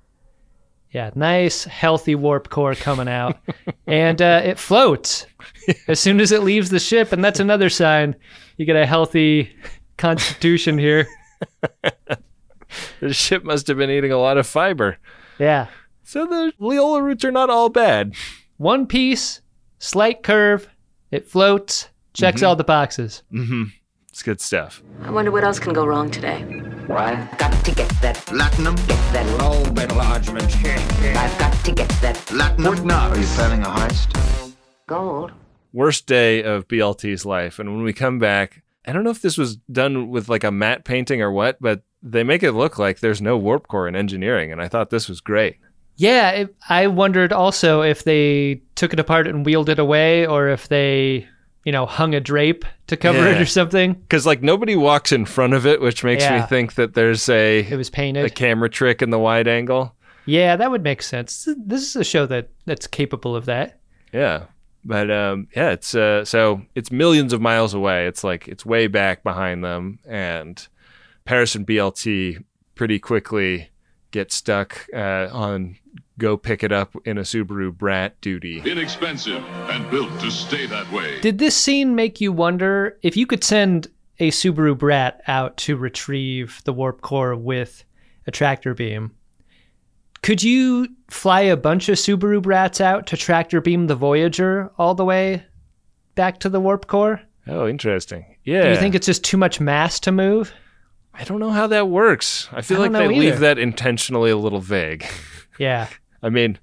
Speaker 3: Yeah, nice, healthy warp core coming out. and uh, it floats as soon as it leaves the ship, and that's another sign you get a healthy constitution here.
Speaker 4: The ship must have been eating a lot of fiber.
Speaker 3: Yeah.
Speaker 4: So the Leola roots are not all bad.
Speaker 3: One piece, slight curve, it floats, checks
Speaker 4: Mhm.
Speaker 3: all the boxes.
Speaker 4: Mm-hmm. It's good stuff.
Speaker 9: I wonder what else can go wrong today.
Speaker 2: I've got to get that
Speaker 12: Platinum.
Speaker 2: get that
Speaker 12: Low enlargement.
Speaker 2: I've got to get that
Speaker 12: Platinum.
Speaker 6: Are you
Speaker 12: Nuts.
Speaker 6: planning a heist?
Speaker 2: gold.
Speaker 4: Worst day of B L T's life. And when we come back, I don't know if this was done with like a matte painting or what, but they make it look like there's no warp core in engineering. And I thought this was great.
Speaker 3: Yeah, it, I wondered also if they took it apart and wheeled it away or if they, you know, hung a drape to cover
Speaker 4: Yeah.
Speaker 3: it or something.
Speaker 4: Because like nobody walks in front of it, which makes
Speaker 3: Yeah.
Speaker 4: me think that there's a,
Speaker 3: It was painted.
Speaker 4: a camera trick in the wide angle.
Speaker 3: Yeah, that would make sense. This is a show that, that's capable of that.
Speaker 4: Yeah. But um, yeah, it's uh, so it's millions of miles away. It's like it's way back behind them, and Paris and B L T pretty quickly get stuck uh, on go pick it up in a Subaru Brat duty.
Speaker 14: Inexpensive and built to stay that way.
Speaker 3: Did this scene make you wonder if you could send a Subaru Brat out to retrieve the warp core with a tractor beam? Could you fly a bunch of Subaru Brats out to tractor beam the Voyager all the way back to the warp core?
Speaker 4: Oh, interesting. Yeah.
Speaker 3: Do you think it's just too much mass to move?
Speaker 4: I don't know how that works. I feel
Speaker 3: I
Speaker 4: like
Speaker 3: don't
Speaker 4: they
Speaker 3: know
Speaker 4: leave
Speaker 3: either.
Speaker 4: that intentionally a little vague.
Speaker 3: Yeah.
Speaker 4: I mean,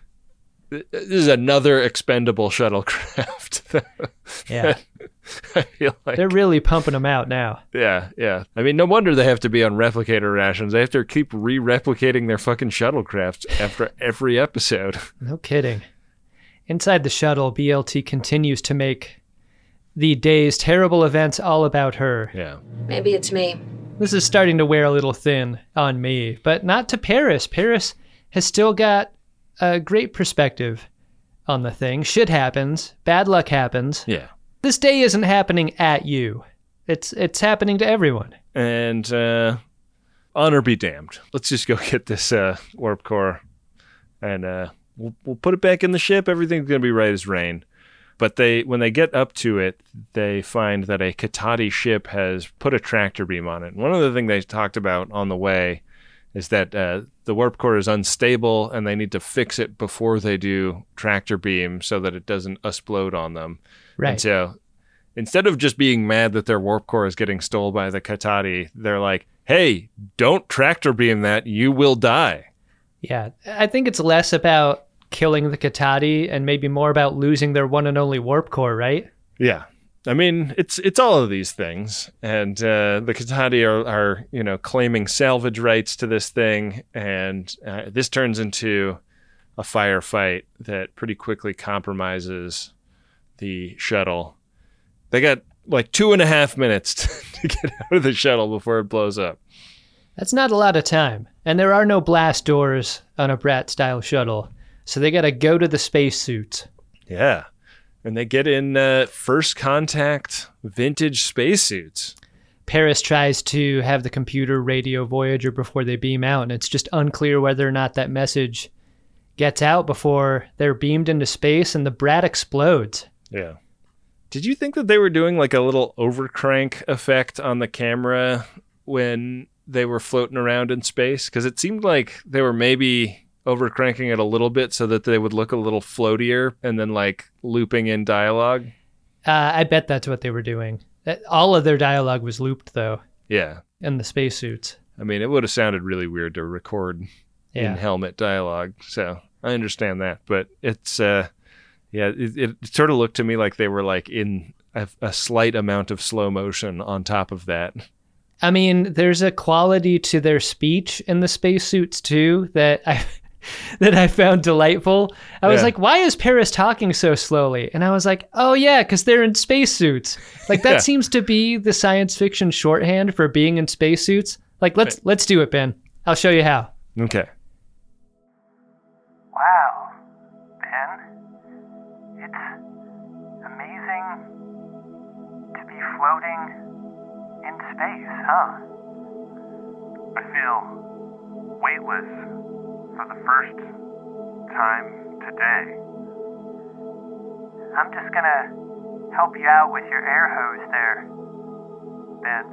Speaker 4: th- this is another expendable shuttlecraft.
Speaker 3: Yeah.
Speaker 4: I feel like
Speaker 3: They're really pumping them out now.
Speaker 4: Yeah, yeah. I mean, no wonder they have to be on replicator rations. They have to keep re-replicating their fucking shuttlecraft after every episode.
Speaker 3: No kidding. Inside the shuttle, B L T continues to make the day's terrible events all about her.
Speaker 4: Yeah.
Speaker 9: Maybe it's me.
Speaker 3: This is starting to wear a little thin on me, but not to Paris. Paris has still got a great perspective on the thing. Shit happens. Bad luck happens.
Speaker 4: Yeah.
Speaker 3: This day isn't happening at you. It's it's happening to everyone.
Speaker 4: And uh, honor be damned. Let's just go get this uh, warp core, and uh, we'll, we'll put it back in the ship. Everything's gonna be right as rain. But they, when they get up to it, they find that a Katati ship has put a tractor beam on it. And one of the things they talked about on the way is that uh, the warp core is unstable, and they need to fix it before they do tractor beam so that it doesn't explode on them.
Speaker 3: Right.
Speaker 4: And so instead of just being mad that their warp core is getting stolen by the Katati, they're like, hey, don't tractor beam that. You will die.
Speaker 3: Yeah, I think it's less about killing the Katati and maybe more about losing their one and only warp core, right?
Speaker 4: Yeah. I mean, it's it's all of these things. And uh, the Katati are, are, you know, claiming salvage rights to this thing. And uh, this turns into a firefight that pretty quickly compromises the shuttle. They got like two and a half minutes to get out of the shuttle before it blows up.
Speaker 3: That's not a lot of time. And there are no blast doors on a Brat-style shuttle, so they gotta go to the spacesuits.
Speaker 4: Yeah. And they get in uh, first contact vintage spacesuits.
Speaker 3: Paris tries to have the computer radio Voyager before they beam out, and it's just unclear whether or not that message gets out before they're beamed into space and the Brat explodes.
Speaker 4: Yeah. Did you think that they were doing like a little overcrank effect on the camera when they were floating around in space? Because it seemed like they were maybe overcranking it a little bit so that they would look a little floatier and then like looping in dialogue.
Speaker 3: Uh, I bet that's what they were doing. That- All of their dialogue was looped, though,
Speaker 4: Yeah.
Speaker 3: in the spacesuits.
Speaker 4: I mean, it would have sounded really weird to record
Speaker 3: Yeah.
Speaker 4: in helmet dialogue. So I understand that. But it's, uh, yeah, it, it sort of looked to me like they were like in a, a slight amount of slow motion on top of that.
Speaker 3: I mean, there's a quality to their speech in the spacesuits, too, that I... that I found delightful. I was
Speaker 4: Yeah.
Speaker 3: like, why is Paris talking so slowly? And I was like, oh yeah, because they're in spacesuits. Like that
Speaker 4: Yeah.
Speaker 3: seems to be the science fiction shorthand for being in spacesuits. Like let's let's do it, Ben. I'll show you how.
Speaker 4: Okay.
Speaker 15: Wow, Ben, it's amazing to be floating in space, huh? I feel weightless for the first time today. I'm just gonna help you out with your air hose there, Ben.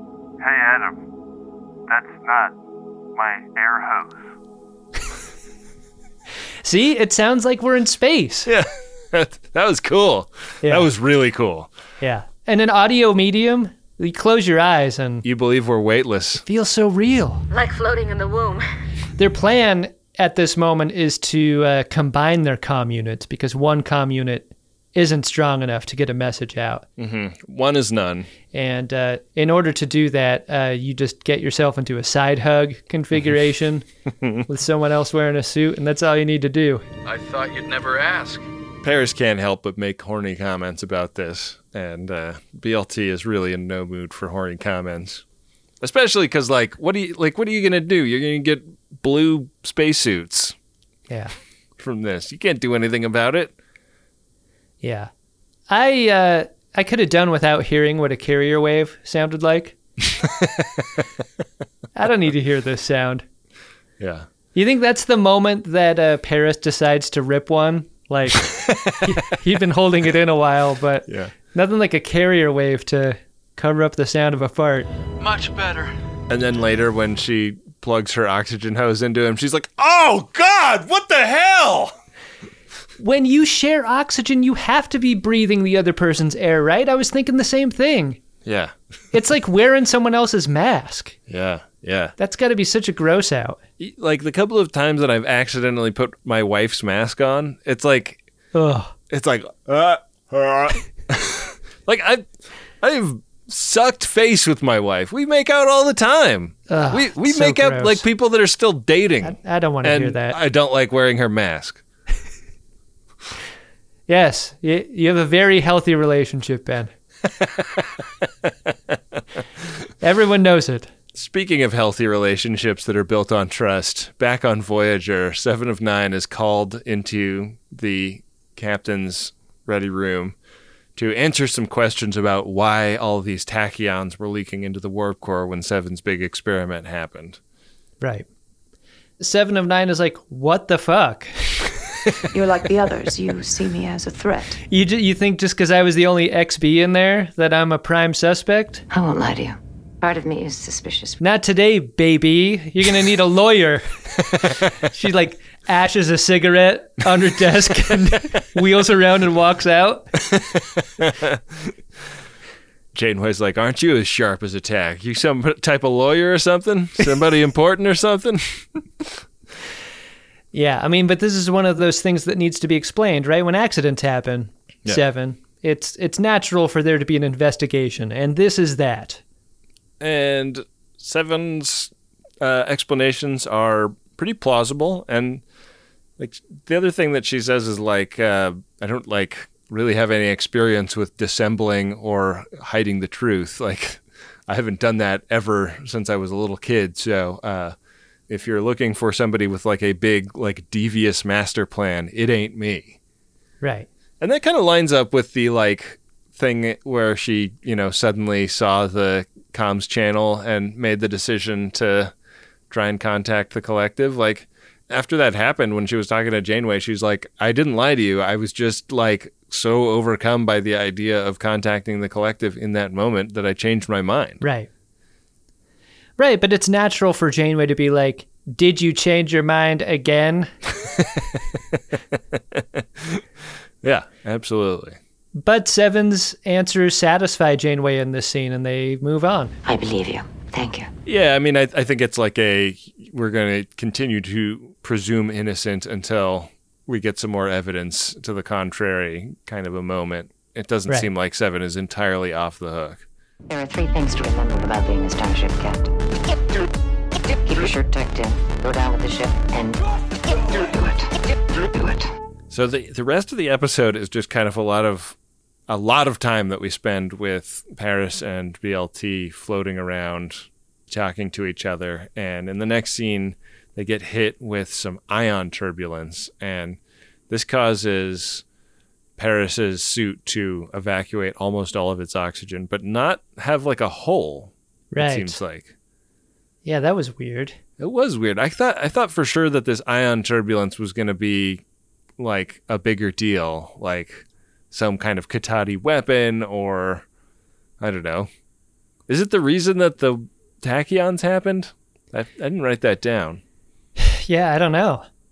Speaker 15: Hey, Adam. That's not my air hose.
Speaker 3: See, it sounds like we're in space.
Speaker 4: Yeah, that was cool. Yeah. That was really cool.
Speaker 3: Yeah. And an audio medium, you close your eyes and...
Speaker 4: You believe we're weightless.
Speaker 3: It feels so real.
Speaker 9: Like floating in the womb.
Speaker 3: Their plan at this moment is to uh, combine their comm units because one comm unit isn't strong enough to get a message out.
Speaker 4: Mm-hmm. One is none.
Speaker 3: And uh, in order to do that, uh, you just get yourself into a side hug configuration with someone else wearing a suit, and that's all you need to do.
Speaker 1: I thought you'd never ask.
Speaker 4: Paris can't help but make horny comments about this, and uh, B L T is really in no mood for horny comments. Especially because, like, what do you like? What are you gonna do? You're gonna get blue spacesuits.
Speaker 3: Yeah.
Speaker 4: From this, you can't do anything about it.
Speaker 3: Yeah. I uh, I could have done without hearing what a carrier wave sounded like. I don't need to hear this sound.
Speaker 4: Yeah.
Speaker 3: You think that's the moment that uh, Paris decides to rip one? Like, he, he'd been holding it in a while, but
Speaker 4: yeah.
Speaker 3: Nothing like a carrier wave to cover up the sound of a fart.
Speaker 1: Much better.
Speaker 4: And then later when she plugs her oxygen hose into him, she's like, oh, God, what the hell?
Speaker 3: When you share oxygen, you have to be breathing the other person's air, right? I was thinking the same thing.
Speaker 4: Yeah.
Speaker 3: It's like wearing someone else's mask.
Speaker 4: Yeah, yeah.
Speaker 3: That's got to be such a gross out.
Speaker 4: Like the couple of times that I've accidentally put my wife's mask on, it's like,
Speaker 3: Ugh.
Speaker 4: It's like, uh, uh. like I, I've sucked face with my wife. We make out all the time.
Speaker 3: Ugh,
Speaker 4: we we
Speaker 3: so
Speaker 4: make
Speaker 3: gross.
Speaker 4: out like people that are still dating.
Speaker 3: I, I don't want to hear that.
Speaker 4: I don't like wearing her mask.
Speaker 3: Yes, you, you have a very healthy relationship, Ben. Everyone knows it.
Speaker 4: Speaking of healthy relationships that are built on trust, back on Voyager, Seven of Nine is called into the captain's ready room to answer some questions about why all these tachyons were leaking into the warp core when Seven's big experiment happened.
Speaker 3: Right. Seven of Nine is like, what the fuck?
Speaker 7: You're like the others. You see me as a threat.
Speaker 3: You you think just because I was the only X B in there that I'm a prime suspect?
Speaker 2: I won't lie to you. Part of me is suspicious.
Speaker 3: Not today, baby. You're going to need a lawyer. She like ashes a cigarette on her desk and wheels around and walks out.
Speaker 4: Janeway's like, aren't you as sharp as a tack? You some type of lawyer or something? Somebody important or something?
Speaker 3: Yeah, I mean, but this is one of those things that needs to be explained, right? When accidents happen,
Speaker 4: yeah.
Speaker 3: Seven, it's it's natural for there to be an investigation, and this is that.
Speaker 4: And Seven's uh, explanations are pretty plausible, and like the other thing that she says is like, uh, I don't like really have any experience with dissembling or hiding the truth. Like, I haven't done that ever since I was a little kid, so. Uh, If you're looking for somebody with like a big, like devious master plan, it ain't me.
Speaker 3: Right.
Speaker 4: And that kind of lines up with the like thing where she, you know, suddenly saw the comms channel and made the decision to try and contact the collective. Like after that happened, when she was talking to Janeway, she's like, I didn't lie to you. I was just like so overcome by the idea of contacting the collective in that moment that I changed my mind.
Speaker 3: Right. Right, but it's natural for Janeway to be like, did you change your mind again?
Speaker 4: Yeah, absolutely.
Speaker 3: But Seven's answers satisfy Janeway in this scene, and they move on.
Speaker 2: I believe you. Thank you.
Speaker 4: Yeah, I mean, I, I think it's like a, we're going to continue to presume innocent until we get some more evidence to the contrary kind of a moment. It doesn't
Speaker 3: Right.
Speaker 4: seem like Seven is entirely off the hook.
Speaker 2: There are three things to remember about being a starship captain. Keep your shirt tucked in, go down with the ship, and do it. Do it.
Speaker 4: So the the rest of the episode is just kind of a lot of a lot of time that we spend with Paris and B L T floating around, talking to each other, and in the next scene they get hit with some ion turbulence, and this causes Paris's suit to evacuate almost all of its oxygen, but not have like a hole.
Speaker 3: Right.
Speaker 4: It seems like.
Speaker 3: Yeah, that was weird.
Speaker 4: It was weird. I thought I thought for sure that this ion turbulence was going to be like a bigger deal, like some kind of Katati weapon, or I don't know. Is it the reason that the tachyons happened? I, I didn't write that down.
Speaker 3: Yeah, I don't know.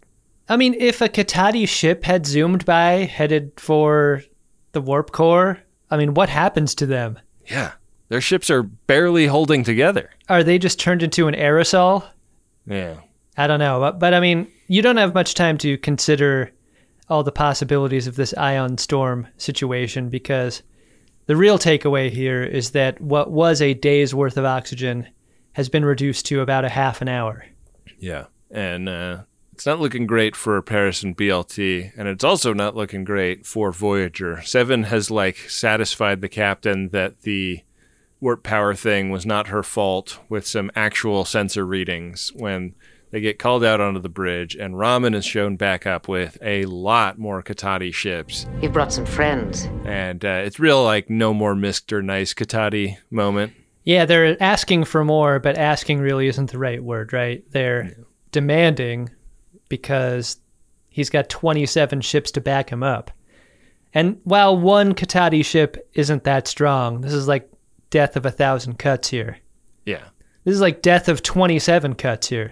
Speaker 3: I mean, if a Katati ship had zoomed by, headed for the warp core, I mean, what happens to them?
Speaker 4: Yeah, their ships are barely holding together.
Speaker 3: Are they just turned into an aerosol?
Speaker 4: Yeah.
Speaker 3: I don't know, but, but I mean, you don't have much time to consider all the possibilities of this ion storm situation, because the real takeaway here is that what was a day's worth of oxygen has been reduced to about a half an hour.
Speaker 4: Yeah, and uh, it's not looking great for Paris and B L T, and it's also not looking great for Voyager. Seven has, like, satisfied the captain that the warp power thing was not her fault with some actual sensor readings when they get called out onto the bridge, and Raman is shown back up with a lot more Katati ships.
Speaker 2: You've brought some friends.
Speaker 4: And uh, it's real, like, no more Mister Nice Katati moment.
Speaker 3: Yeah, they're asking for more, but asking really isn't the right word, right? They're yeah. demanding because he's got twenty-seven ships to back him up. And while one Katati ship isn't that strong, this is like death of a thousand cuts here.
Speaker 4: Yeah.
Speaker 3: This is like death of twenty-seven cuts here.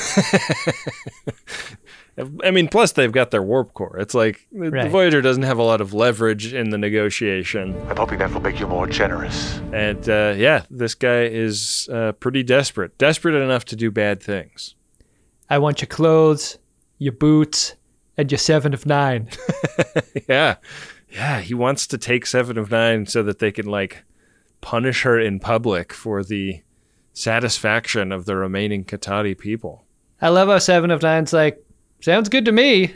Speaker 4: I mean, plus they've got their warp core. It's like the
Speaker 3: Right.
Speaker 4: Voyager doesn't have a lot of leverage in the negotiation.
Speaker 11: I'm hoping that will make you more generous.
Speaker 4: And uh, yeah, this guy is uh, pretty desperate. Desperate enough to do bad things.
Speaker 3: I want your clothes, your boots, and your seven of nine.
Speaker 4: yeah. Yeah, he wants to take seven of nine so that they can, like, punish her in public for the satisfaction of the remaining Katati people.
Speaker 3: I love how seven of nine's like, sounds good to me.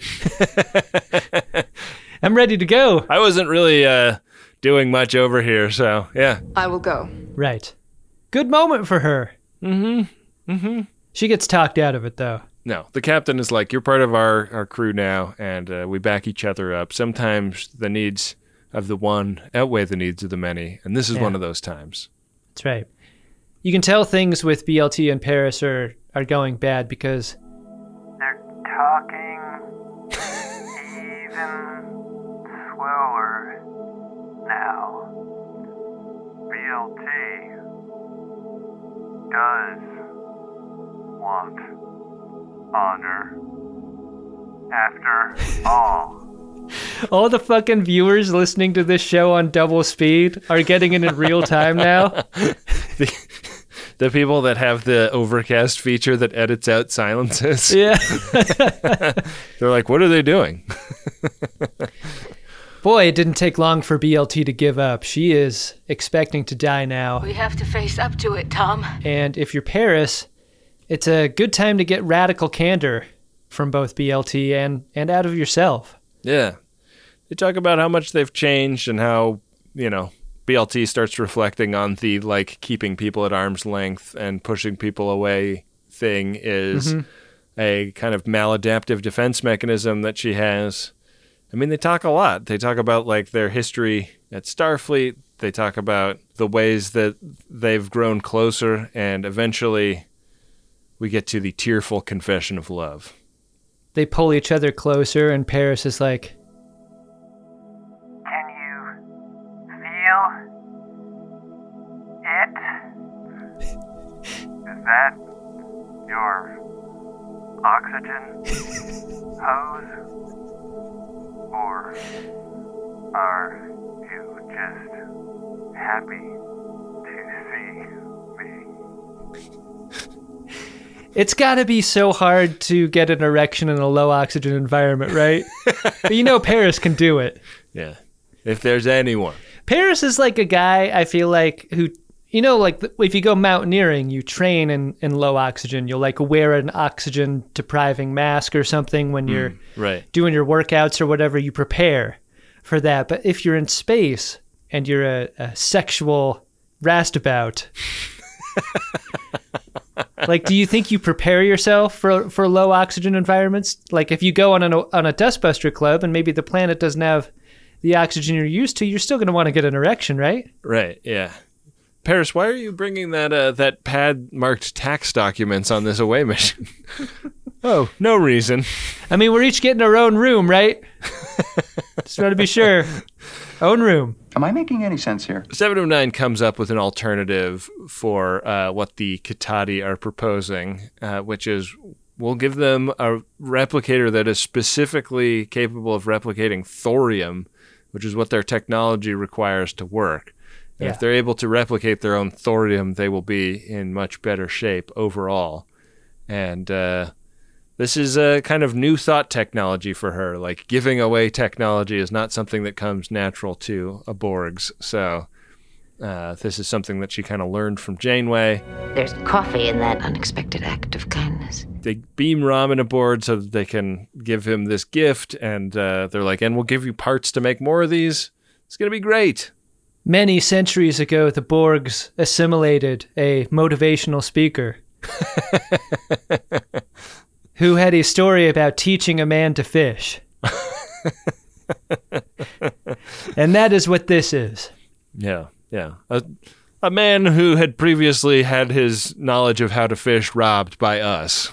Speaker 3: I'm ready to go.
Speaker 4: I wasn't really uh, doing much over here, so yeah.
Speaker 7: I will go.
Speaker 3: Right. Good moment for her.
Speaker 4: Mm-hmm. Mm-hmm.
Speaker 3: She gets talked out of it, though.
Speaker 4: No, the captain is like, you're part of our, our crew now, and uh, we back each other up. Sometimes the needs of the one outweigh the needs of the many, and this is
Speaker 3: Yeah.
Speaker 4: one of those times.
Speaker 3: That's right. You can tell things with B L T and Paris are, are going bad because
Speaker 15: they're talking even slower now. B L T does want honor after all.
Speaker 3: all the fucking viewers listening to this show on double speed are getting it in real time now.
Speaker 4: the, the people that have the Overcast feature that edits out silences.
Speaker 3: Yeah.
Speaker 4: They're like, what are they doing?
Speaker 3: Boy, it didn't take long for B L T to give up. She is expecting to die now.
Speaker 9: We have to face up to it, Tom.
Speaker 3: And if you're Paris, it's a good time to get radical candor from both B L T and, and out of yourself.
Speaker 4: Yeah. They talk about how much they've changed and how, you know, B L T starts reflecting on the, like, keeping people at arm's length and pushing people away thing is mm-hmm. a kind of maladaptive defense mechanism that she has. I mean, they talk a lot. They talk about, like, their history at Starfleet. They talk about the ways that they've grown closer, and eventually we get to the tearful confession of love.
Speaker 3: They pull each other closer, and Paris is like,
Speaker 15: can you feel it? Is that your oxygen hose? Or are you just happy to see me?
Speaker 3: It's got to be so hard to get an erection in a low oxygen environment, right? But you know Paris can do it.
Speaker 4: Yeah. If there's anyone.
Speaker 3: Paris is like a guy, I feel like, who, you know, like if you go mountaineering, you train in, in low oxygen. You'll like wear an oxygen depriving mask or something when you're
Speaker 4: mm, right.
Speaker 3: doing your workouts or whatever. You prepare for that. But if you're in space and you're a, a sexual rastabout, like, do you think you prepare yourself for for low oxygen environments? Like, if you go on an, on a Dustbuster club and maybe the planet doesn't have the oxygen you're used to, you're still going to want to get an erection, right?
Speaker 4: Right. Yeah. Paris, why are you bringing that uh, that pad marked tax documents on this away mission? Oh, no reason.
Speaker 3: I mean, we're each getting our own room, right? Just want to be sure. Own room.
Speaker 6: Am I making any sense here?
Speaker 4: Seven of Nine comes up with an alternative for uh, what the Katati are proposing, uh, which is we'll give them a replicator that is specifically capable of replicating thorium, which is what their technology requires to work. And
Speaker 3: Yeah.
Speaker 4: if they're able to replicate their own thorium, they will be in much better shape overall. And uh, this is a kind of new thought technology for her. Like, giving away technology is not something that comes natural to a Borgs. So uh, this is something that she kind of learned from Janeway.
Speaker 2: There's coffee in that unexpected act of kindness.
Speaker 4: They beam Ramen aboard so that they can give him this gift. And uh, they're like, and we'll give you parts to make more of these. It's going to be great.
Speaker 3: Many centuries ago, the Borgs assimilated a motivational speaker who had a story about teaching a man to fish. And that is what this is.
Speaker 4: Yeah, yeah. A, a man who had previously had his knowledge of how to fish robbed by us.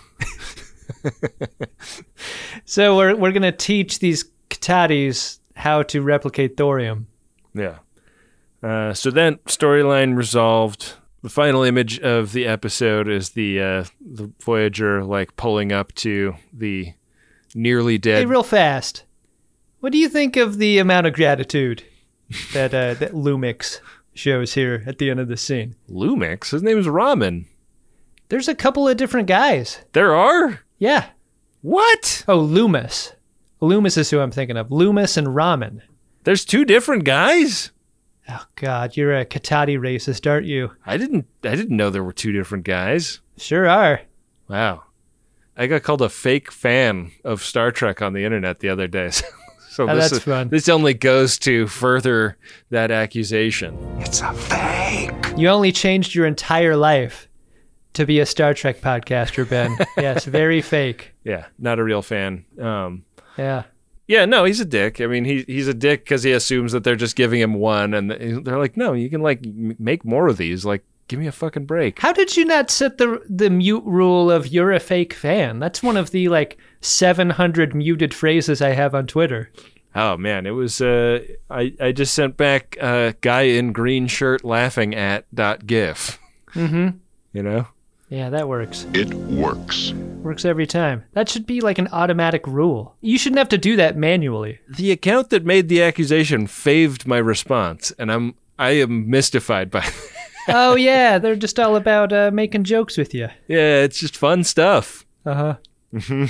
Speaker 3: So we're we're going to teach these Katatis how to replicate thorium.
Speaker 4: Yeah. Uh, so then, storyline resolved. The final image of the episode is the uh, the Voyager like pulling up to the nearly dead.
Speaker 3: Hey, real fast. What do you think of the amount of gratitude that uh, that Lumix shows here at the end of the scene?
Speaker 4: Lumix? His name is Ramen.
Speaker 3: There's a couple of different guys.
Speaker 4: There are?
Speaker 3: Yeah.
Speaker 4: What?
Speaker 3: Oh, Loomis. Loomis is who I'm thinking of. Loomis and Ramen.
Speaker 4: There's two different guys?
Speaker 3: Oh God, you're a Katati racist, aren't you?
Speaker 4: I didn't. I didn't know there were two different guys.
Speaker 3: Sure are.
Speaker 4: Wow, I got called a fake fan of Star Trek on the internet the other day. So, so
Speaker 3: oh,
Speaker 4: this
Speaker 3: that's
Speaker 4: is,
Speaker 3: fun.
Speaker 4: This only goes to further that accusation.
Speaker 8: It's a fake.
Speaker 3: You only changed your entire life to be a Star Trek podcaster, Ben. Yes, very fake.
Speaker 4: Yeah, not a real fan. Um,
Speaker 3: yeah.
Speaker 4: Yeah, no, he's a dick. I mean, he he's a dick because he assumes that they're just giving him one, and they're like, no, you can like m- make more of these. Like, give me a fucking break.
Speaker 3: How did you not set the the mute rule of "you're a fake fan"? That's one of the like seven hundred muted phrases I have on Twitter.
Speaker 4: Oh man, it was. Uh, I I just sent back uh, guy in green shirt laughing at dot gif.
Speaker 3: Mm-hmm.
Speaker 4: You know.
Speaker 3: Yeah, that works.
Speaker 14: It works.
Speaker 3: Works every time. That should be like an automatic rule. You shouldn't have to do that manually.
Speaker 4: The account that made the accusation faved my response, and I'm I am mystified by that.
Speaker 3: Oh yeah, they're just all about uh, making jokes with you.
Speaker 4: Yeah, it's just fun stuff.
Speaker 3: Uh-huh.
Speaker 4: Mm-hmm.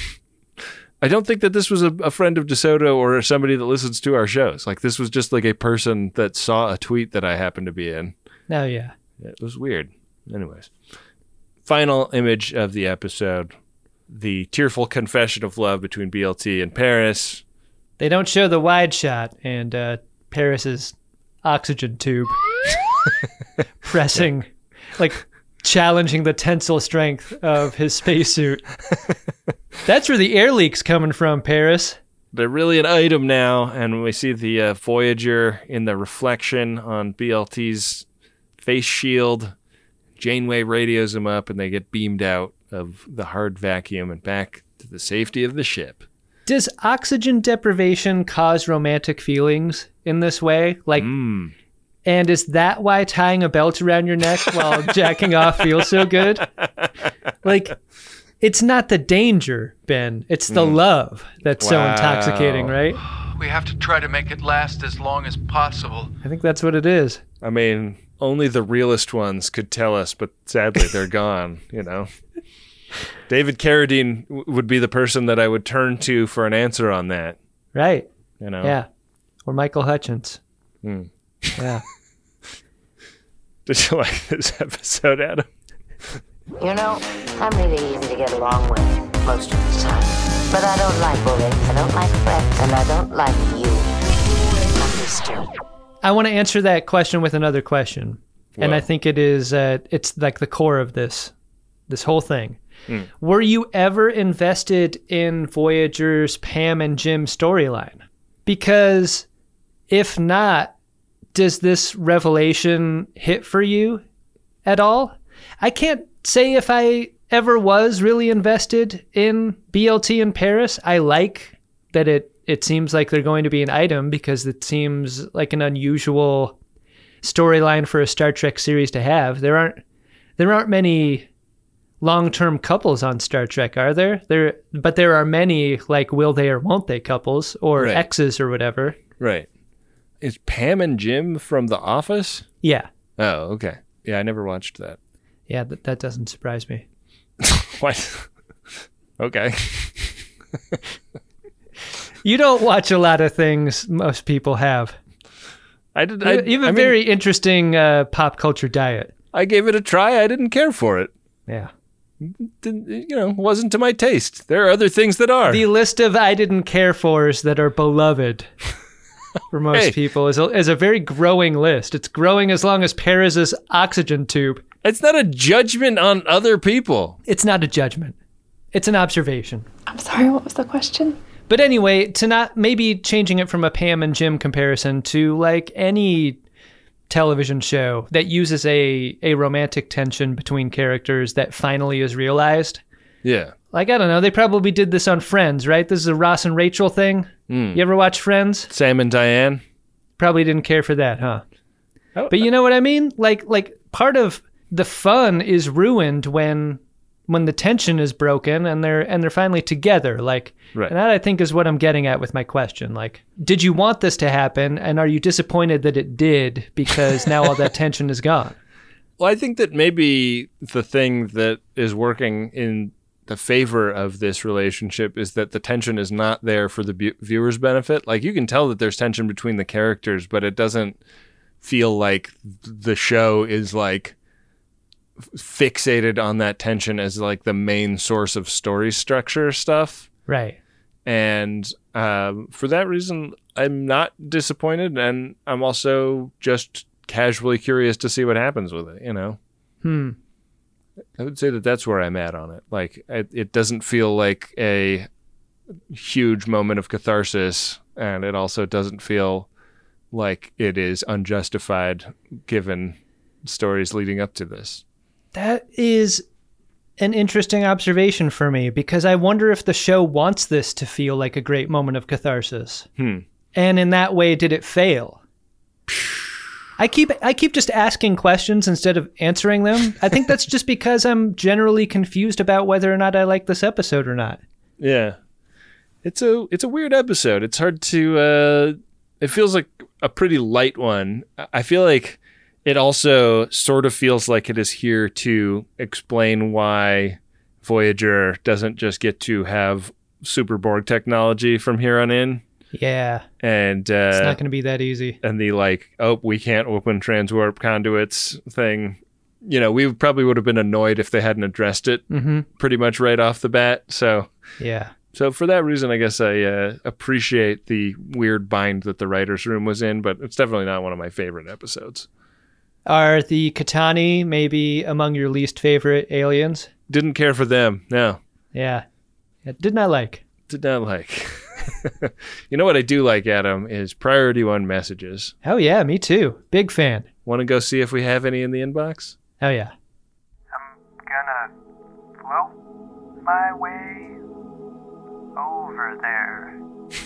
Speaker 4: I don't think that this was a, a friend of DeSoto or somebody that listens to our shows. Like, this was just like a person that saw a tweet that I happened to be in.
Speaker 3: Oh yeah.
Speaker 4: It was weird. Anyways. Final image of the episode. The tearful confession of love between B L T and Paris.
Speaker 3: They don't show the wide shot and uh, Paris's oxygen tube pressing, like challenging the tensile strength of his spacesuit. That's where the air leak's coming from, Paris.
Speaker 4: They're really an item now, and we see the uh, Voyager in the reflection on B L T's face shield. Janeway radios him up, and they get beamed out of the hard vacuum and back to the safety of the ship.
Speaker 3: Does oxygen deprivation cause romantic feelings in this way? Like,
Speaker 4: mm.
Speaker 3: And is that why tying a belt around your neck while jacking off feels so good? Like, it's not the danger, Ben. It's the mm. love that's wow. so intoxicating, right?
Speaker 16: We have to try to make it last as long as possible.
Speaker 3: I think that's what it is.
Speaker 4: I mean, only the realest ones could tell us, but sadly they're gone, you know. David Carradine w- would be the person that I would turn to for an answer on that.
Speaker 3: Right.
Speaker 4: You know.
Speaker 3: Yeah. Or Michael Hutchins.
Speaker 4: Mm.
Speaker 3: Yeah.
Speaker 4: Did you like this episode, Adam?
Speaker 2: You know, I'm really easy to get along with most of the time. But I don't like bullying, I don't like threats, and I don't like you, Mister.
Speaker 3: I want to answer that question with another question. Whoa. And I think it is, uh, it's like the core of this, this whole thing. Mm. Were you ever invested in Voyager's Pam and Jim storyline? Because if not, does this revelation hit for you at all? I can't say if I ever was really invested in B L T in Paris. I like that it it seems like they're going to be an item because it seems like an unusual storyline for a Star Trek series to have. There aren't there aren't many long-term couples on Star Trek, are there? There, but there are many like will they or won't they couples or
Speaker 4: Right.
Speaker 3: exes or whatever.
Speaker 4: Right. Is Pam and Jim from The Office?
Speaker 3: Yeah.
Speaker 4: Oh, okay. Yeah, I never watched that.
Speaker 3: Yeah, that, that doesn't surprise me.
Speaker 4: What? Okay.
Speaker 3: You don't watch a lot of things most people have.
Speaker 4: I did.
Speaker 3: You,
Speaker 4: I,
Speaker 3: you have a
Speaker 4: I mean,
Speaker 3: very interesting uh, pop culture diet.
Speaker 4: I gave it a try. I didn't care for it.
Speaker 3: Yeah.
Speaker 4: Didn't, you know, wasn't to my taste. There are other things that are.
Speaker 3: The list of I didn't care fors that are beloved for most
Speaker 4: Hey.
Speaker 3: people is a, is a very growing list. It's growing as long as Perez's oxygen tube.
Speaker 4: It's not a judgment on other people.
Speaker 3: It's not a judgment. It's an observation.
Speaker 7: I'm sorry, what was the question?
Speaker 3: But anyway, to not maybe changing it from a Pam and Jim comparison to like any television show that uses a, a romantic tension between characters that finally is realized.
Speaker 4: Yeah.
Speaker 3: Like, I don't know, they probably did this on Friends, right? This is a Ross and Rachel thing.
Speaker 4: Mm.
Speaker 3: You ever watch Friends?
Speaker 4: Sam and Diane?
Speaker 3: Probably didn't care for that, huh?
Speaker 4: Oh,
Speaker 3: But you know what I mean? Like, like part of the fun is ruined when when the tension is broken and they're and they're finally together. Like,
Speaker 4: Right.
Speaker 3: and that I think is what I'm getting at with my question. Like, did you want this to happen, and are you disappointed that it did because now all that tension is gone?
Speaker 4: Well, I think that maybe the thing that is working in the favor of this relationship is that the tension is not there for the bu- viewer's benefit. Like, you can tell that there's tension between the characters, but it doesn't feel like the show is like fixated on that tension as like the main source of story structure stuff.
Speaker 3: Right.
Speaker 4: And um, for that reason, I'm not disappointed, and I'm also just casually curious to see what happens with it, you know?
Speaker 3: Hmm.
Speaker 4: I would say that that's where I'm at on it. Like, it, it doesn't feel like a huge moment of catharsis, and it also doesn't feel like it is unjustified given stories leading up to this.
Speaker 3: That is an interesting observation for me, because I wonder if the show wants this to feel like a great moment of catharsis.
Speaker 4: Hmm.
Speaker 3: And in that way, did it fail? I keep I keep just asking questions instead of answering them. I think that's just because I'm generally confused about whether or not I like this episode or not.
Speaker 4: Yeah. It's a it's a weird episode. It's hard to uh it feels like a pretty light one. I feel like it also sort of feels like it is here to explain why Voyager doesn't just get to have Super Borg technology from here on in.
Speaker 3: Yeah.
Speaker 4: And uh,
Speaker 3: it's not going to be that easy.
Speaker 4: And the like, oh, we can't open transwarp conduits thing. You know, we probably would have been annoyed if they hadn't addressed it
Speaker 3: mm-hmm.
Speaker 4: pretty much right off the bat. So
Speaker 3: yeah.
Speaker 4: So for that reason, I guess I uh, appreciate the weird bind that the writer's room was in, but it's definitely not one of my favorite episodes.
Speaker 3: Are the Katani maybe among your least favorite aliens?
Speaker 4: Didn't care for them, no.
Speaker 3: Yeah. yeah did not like.
Speaker 4: Did not like. You know what I do like, Adam, is Priority One messages.
Speaker 3: Oh, yeah, me too. Big fan.
Speaker 4: Want to go see if we have any in the inbox?
Speaker 3: Oh, yeah.
Speaker 15: I'm gonna float my way over there.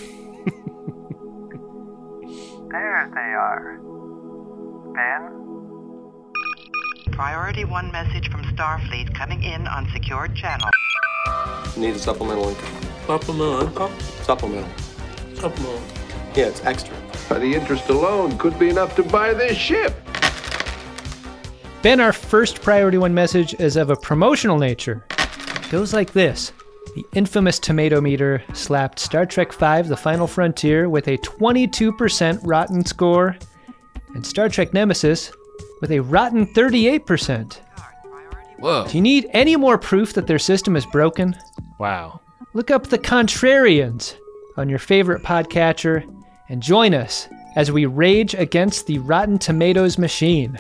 Speaker 15: There they are. Ben?
Speaker 17: Priority one message from Starfleet coming in on secured channel.
Speaker 18: Need a supplemental income. Supplemental income? Supplemental. Supplemental. Yeah, it's extra.
Speaker 12: The interest alone could be enough to buy this ship.
Speaker 3: Ben, our first Priority One message is of a promotional nature. It goes like this. The infamous tomato meter slapped Star Trek five The Final Frontier with a twenty-two percent rotten score, and Star Trek Nemesis with a rotten thirty-eight percent.
Speaker 4: Whoa.
Speaker 3: Do you need any more proof that their system is broken?
Speaker 4: Wow.
Speaker 3: Look up The Contrarians on your favorite podcatcher and join us as we rage against the Rotten Tomatoes machine.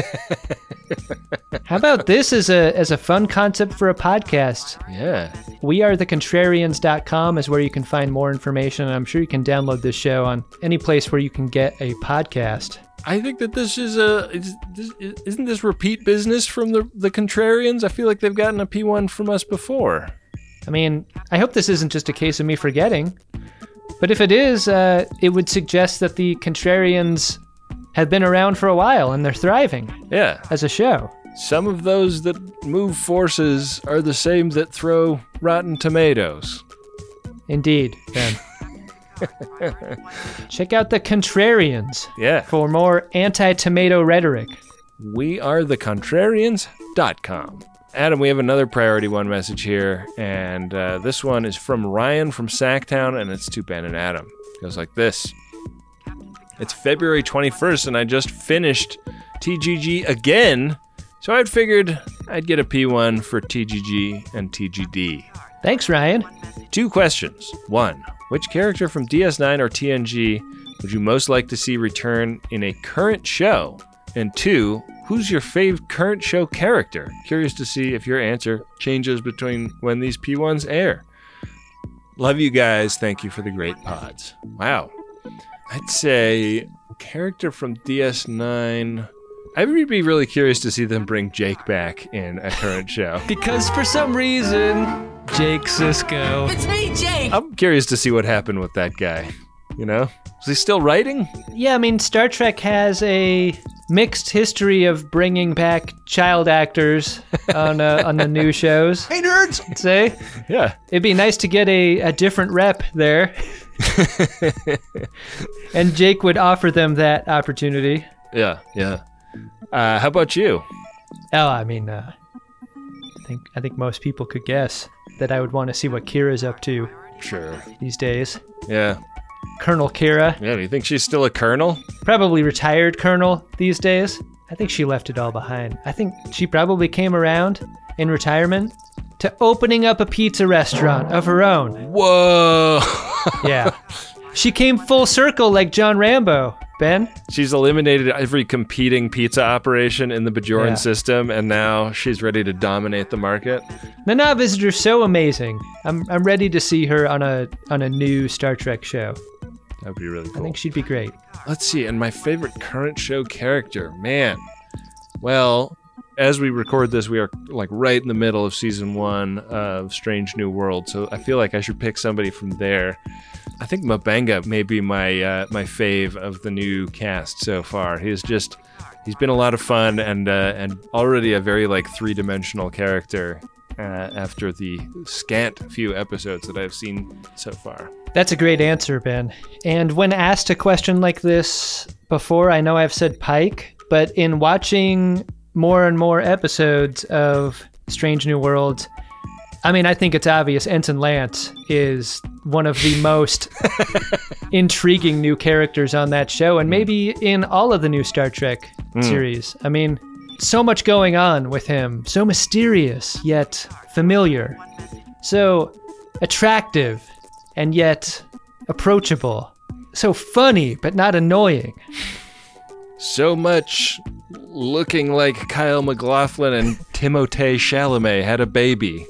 Speaker 3: How about this as a as a fun concept for a podcast?
Speaker 4: Yeah.
Speaker 3: we are the contrarians dot com is where you can find more information. I'm sure you can download this show on any place where you can get a podcast.
Speaker 4: I think that this is a is, this, isn't this repeat business from the the Contrarians? I feel like they've gotten a P one from us before.
Speaker 3: I mean, I hope this isn't just a case of me forgetting. But if it is, uh, it would suggest that the Contrarians have been around for a while and they're thriving.
Speaker 4: Yeah.
Speaker 3: As a show.
Speaker 4: some of those that move forces are the same that throw rotten tomatoes.
Speaker 3: Indeed, Ben. Check out the Contrarians
Speaker 4: yeah.
Speaker 3: for more anti-tomato rhetoric.
Speaker 4: We are the contrarians dot com. Adam, we have another Priority One message here, and uh, this one is from Ryan from Sacktown, and it's to Ben and Adam. It goes like this. It's February twenty-first, and I just finished T G G again, so I'd figured I'd get a P one for T G G and T G D.
Speaker 3: Thanks, Ryan.
Speaker 4: Two questions. One, which character from D S nine or T N G would you most like to see return in a current show? And two, who's your fave current show character? Curious to see if your answer changes between when these P ones air. Love you guys. Thank you for the great pods. Wow. I'd say character from D S nine. I would be really curious to see them bring Jake back in a current show.
Speaker 3: Because for some reason, Jake Sisko.
Speaker 19: It's me, Jake!
Speaker 4: I'm curious to see what happened with that guy. You know? Is he still writing?
Speaker 3: Yeah, I mean, Star Trek has a mixed history of bringing back child actors on uh, on the new shows.
Speaker 19: Hey, nerds!
Speaker 3: I'd say.
Speaker 4: Yeah.
Speaker 3: It'd be nice to get a, a different rep there. And Jake would offer them that opportunity.
Speaker 4: Yeah, yeah. Uh, how about you?
Speaker 3: Oh, I mean, uh, I think I think most people could guess that I would want to see what Kira's up to.
Speaker 4: Sure.
Speaker 3: These days.
Speaker 4: Yeah.
Speaker 3: Colonel Kira.
Speaker 4: Yeah, do you think she's still a colonel?
Speaker 3: Probably retired colonel these days. I think she left it all behind. I think she probably came around in retirement to opening up a pizza restaurant of her own.
Speaker 4: Whoa!
Speaker 3: Yeah. She came full circle like John Rambo, Ben.
Speaker 4: She's eliminated every competing pizza operation in the Bajoran
Speaker 3: Yeah.
Speaker 4: system, and now she's ready to dominate the market.
Speaker 3: Nana Visitor's so amazing. I'm I'm ready to see her on a on a new Star Trek show.
Speaker 4: That would be really cool.
Speaker 3: I think she'd be great.
Speaker 4: Let's see, and my favorite current show character, man. Well, as we record this, we are like right in the middle of season one of Strange New World, so I feel like I should pick somebody from there. I think M'Benga may be my uh, my fave of the new cast so far. He's just he's been a lot of fun and uh, and already a very like three dimensional character uh, after the scant few episodes that I've seen so far.
Speaker 3: That's a great answer, Ben. And when asked a question like this before, I know I've said Pike, but in watching more and more episodes of Strange New Worlds, I mean, I think it's obvious Ensign Lance is one of the most intriguing new characters on that show, and maybe in all of the new Star Trek mm. series. I mean, so much going on with him. So mysterious, yet familiar. So attractive, and yet approachable. So funny, but not annoying.
Speaker 4: So much looking like Kyle MacLachlan and Timothée Chalamet had a baby.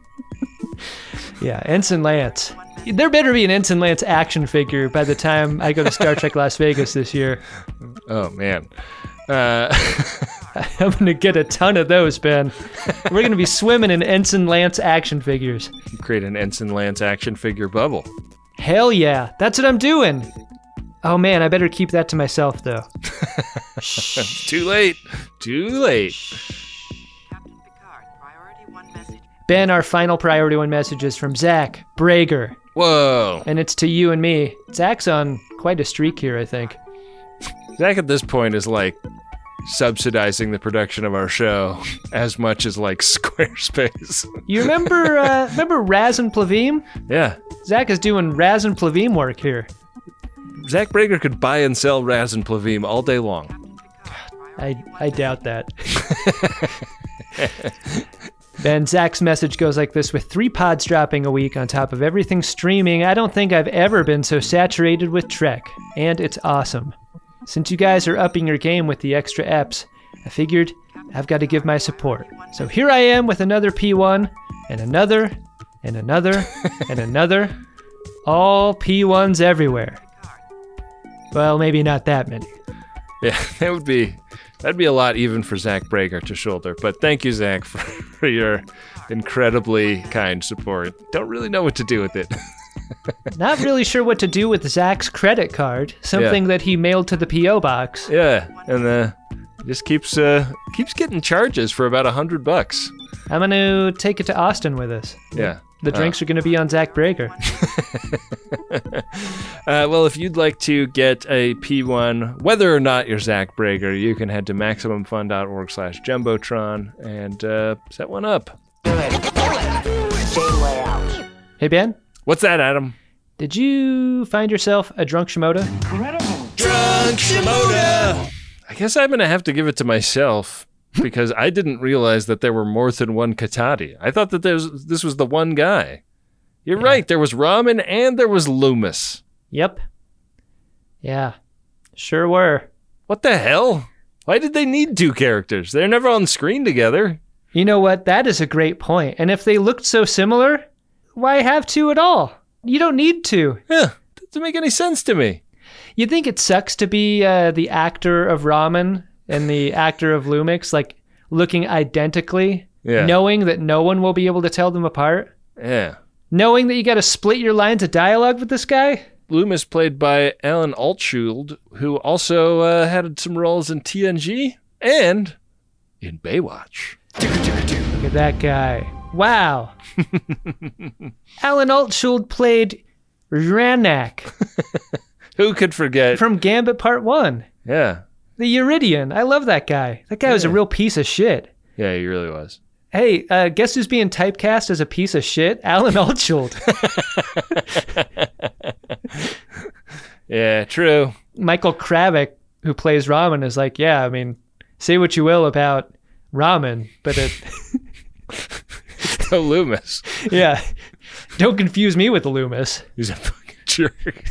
Speaker 3: Yeah, Ensign Lance. There better be an Ensign Lance action figure by the time I go to Star Trek Las Vegas this year.
Speaker 4: Oh, man. Uh...
Speaker 3: I'm going to get a ton of those, Ben. We're going to be swimming in Ensign Lance action figures.
Speaker 4: Create an Ensign Lance action figure bubble.
Speaker 3: Hell yeah. That's what I'm doing. Oh, man, I better keep that to myself, though.
Speaker 4: Too late. Too late.
Speaker 3: Ben, our final Priority One message is from Zach Brager.
Speaker 4: Whoa.
Speaker 3: And it's to you and me. Zach's on quite a streak here, I think.
Speaker 4: Zach at this point is like subsidizing the production of our show as much as like Squarespace.
Speaker 3: You remember uh, remember Raz and Plavim?
Speaker 4: Yeah.
Speaker 3: Zach is doing Raz and Plavim work here.
Speaker 4: Zach Brager could buy and sell Raz and Plavim all day long.
Speaker 3: I I doubt that. Ben, Zach's message goes like this: with three pods dropping a week on top of everything streaming, I don't think I've ever been so saturated with Trek, and it's awesome. Since you guys are upping your game with the extra eps, I figured I've got to give my support. So here I am with another P one, and another, and another, and another. All P ones everywhere. Well, maybe not that many.
Speaker 4: Yeah, that would be, that'd be a lot even for Zach Brager to shoulder. But thank you, Zach, for, for your incredibly kind support. Don't really know what to do with it.
Speaker 3: Not really sure what to do with Zach's credit card, something
Speaker 4: yeah.
Speaker 3: that he mailed to the P O box.
Speaker 4: Yeah, and uh, Just keeps uh, keeps getting charges for about a hundred bucks.
Speaker 3: I'm going to take it to Austin with us.
Speaker 4: Yeah.
Speaker 3: The drinks uh. are going to be on Zach Brager.
Speaker 4: uh, well, if you'd like to get a P one, whether or not you're Zach Brager, you can head to MaximumFun.org slash Jumbotron and uh, set one up.
Speaker 3: Hey, Ben?
Speaker 4: What's that, Adam?
Speaker 3: Did you find yourself a drunk Shimoda?
Speaker 4: Incredible. Drunk Shimoda! I guess I'm going to have to give it to myself because I didn't realize that there were more than one Katati. I thought that there's, this was the one guy. You're yeah. right. There was Ramen and there was Loomis.
Speaker 3: Yep. Yeah. Sure were.
Speaker 4: What the hell? Why did they need two characters? They're never on screen together.
Speaker 3: You know what? That is a great point. And if they looked so similar, why have two at all? You don't need to.
Speaker 4: Yeah. Doesn't make any sense to me.
Speaker 3: You think it sucks to be uh, the actor of Ramen and the actor of Lumix, like looking identically,
Speaker 4: yeah.
Speaker 3: knowing that no one will be able to tell them apart?
Speaker 4: Yeah.
Speaker 3: Knowing that you got to split your lines of dialogue with this guy?
Speaker 4: Loomis played by Alan Altschuld, who also uh, had some roles in T N G and in Baywatch.
Speaker 3: Look at that guy. Wow. Alan Altschuld played Ranak.
Speaker 4: Who could forget?
Speaker 3: From Gambit Part one.
Speaker 4: Yeah.
Speaker 3: The Uridian. I love that guy. That guy yeah. was a real piece of shit.
Speaker 4: Yeah, he really was.
Speaker 3: Hey, uh, guess who's being typecast as a piece of shit? Alan Altschuld.
Speaker 4: Yeah, true.
Speaker 3: Michael Kravick, who plays Ramen, is like, yeah, I mean, say what you will about Ramen, but it...
Speaker 4: It's no Loomis.
Speaker 3: Yeah. Don't confuse me with the Loomis.
Speaker 4: He's a fucking jerk.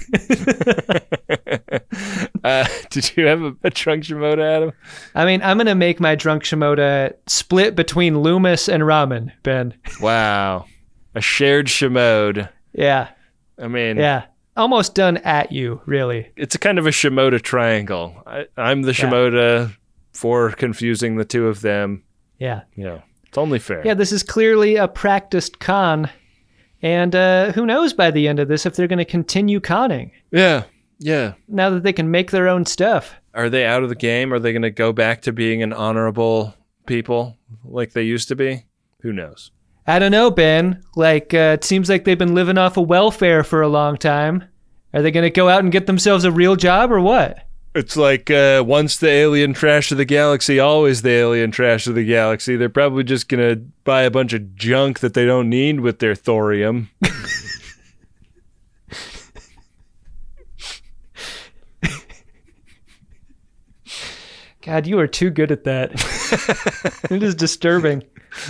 Speaker 4: uh, did you have a, a drunk Shimoda, Adam?
Speaker 3: I mean, I'm going to make my drunk Shimoda split between Loomis and Ramen, Ben.
Speaker 4: Wow. A shared Shimode.
Speaker 3: Yeah.
Speaker 4: I mean...
Speaker 3: Yeah. Almost done at you, really.
Speaker 4: It's a kind of a Shimoda triangle. I, I'm the Shimoda yeah. for confusing the two of them.
Speaker 3: Yeah.
Speaker 4: Yeah. It's only fair.
Speaker 3: Yeah, this is clearly a practiced con. And uh, who knows by the end of this if they're going to continue conning.
Speaker 4: Yeah. Yeah.
Speaker 3: Now that they can make their own stuff.
Speaker 4: Are they out of the game? Are they going to go back to being an honorable people like they used to be? Who knows?
Speaker 3: I don't know, Ben. Like, uh, it seems like they've been living off of welfare for a long time. Are they going to go out and get themselves a real job or what?
Speaker 4: It's like uh, once the alien trash of the galaxy, always the alien trash of the galaxy. They're probably just going to buy a bunch of junk that they don't need with their thorium.
Speaker 3: God, you are too good at that. It is disturbing.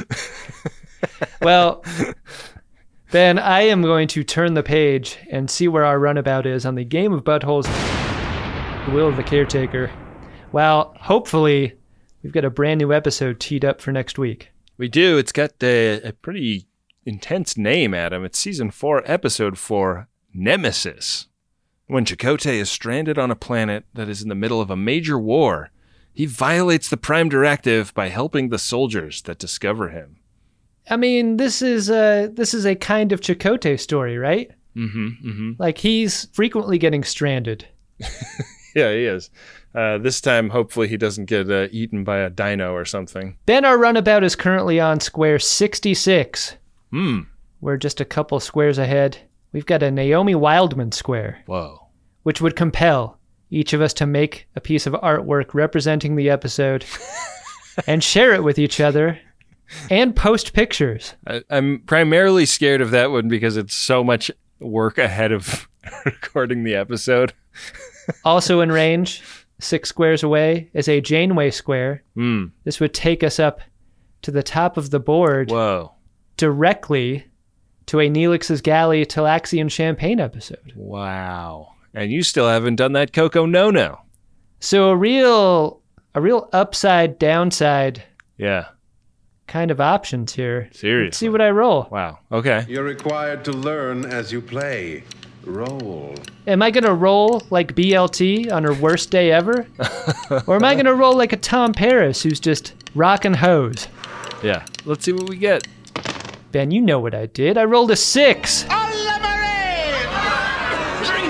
Speaker 3: Well, Ben, I am going to turn the page and see where our runabout is on the Game of Buttholes, The Will of the Caretaker. Well, hopefully, we've got a brand new episode teed up for next week.
Speaker 4: We do. It's got a, a pretty intense name, Adam. It's Season four, Episode four, Nemesis. When Chakotay is stranded on a planet that is in the middle of a major war, he violates the Prime Directive by helping the soldiers that discover him.
Speaker 3: I mean, this is a, this is a kind of Chakotay story, right?
Speaker 4: Mm-hmm, mm-hmm.
Speaker 3: Like, he's frequently getting stranded.
Speaker 4: Yeah, he is. Uh, this time, hopefully, he doesn't get uh, eaten by a dino or something.
Speaker 3: Ben, our runabout is currently on square sixty-six.
Speaker 4: Hmm.
Speaker 3: We're just a couple squares ahead. We've got a Naomi Wildman square.
Speaker 4: Whoa.
Speaker 3: Which would compel each of us to make a piece of artwork representing the episode and share it with each other and post pictures.
Speaker 4: I, I'm primarily scared of that one because it's so much work ahead of recording the episode.
Speaker 3: Also in range, six squares away, is a Janeway square.
Speaker 4: Mm.
Speaker 3: This would take us up to the top of the board.
Speaker 4: Whoa.
Speaker 3: Directly to a Neelix's Galley Talaxian Champagne episode.
Speaker 4: Wow. And you still haven't done that Coco No-No.
Speaker 3: So a real, a real upside, downside.
Speaker 4: Yeah.
Speaker 3: Kind of options here.
Speaker 4: Seriously.
Speaker 3: Let's see what I roll.
Speaker 4: Wow. Okay.
Speaker 12: You're required to learn as you play. Roll.
Speaker 3: Am I going to roll like B L T on her worst day ever? Or am I going to roll like a Tom Paris who's just rocking hose?
Speaker 4: Yeah. Let's see what we get.
Speaker 3: Ben, you know what I did. I rolled a six.
Speaker 1: Drink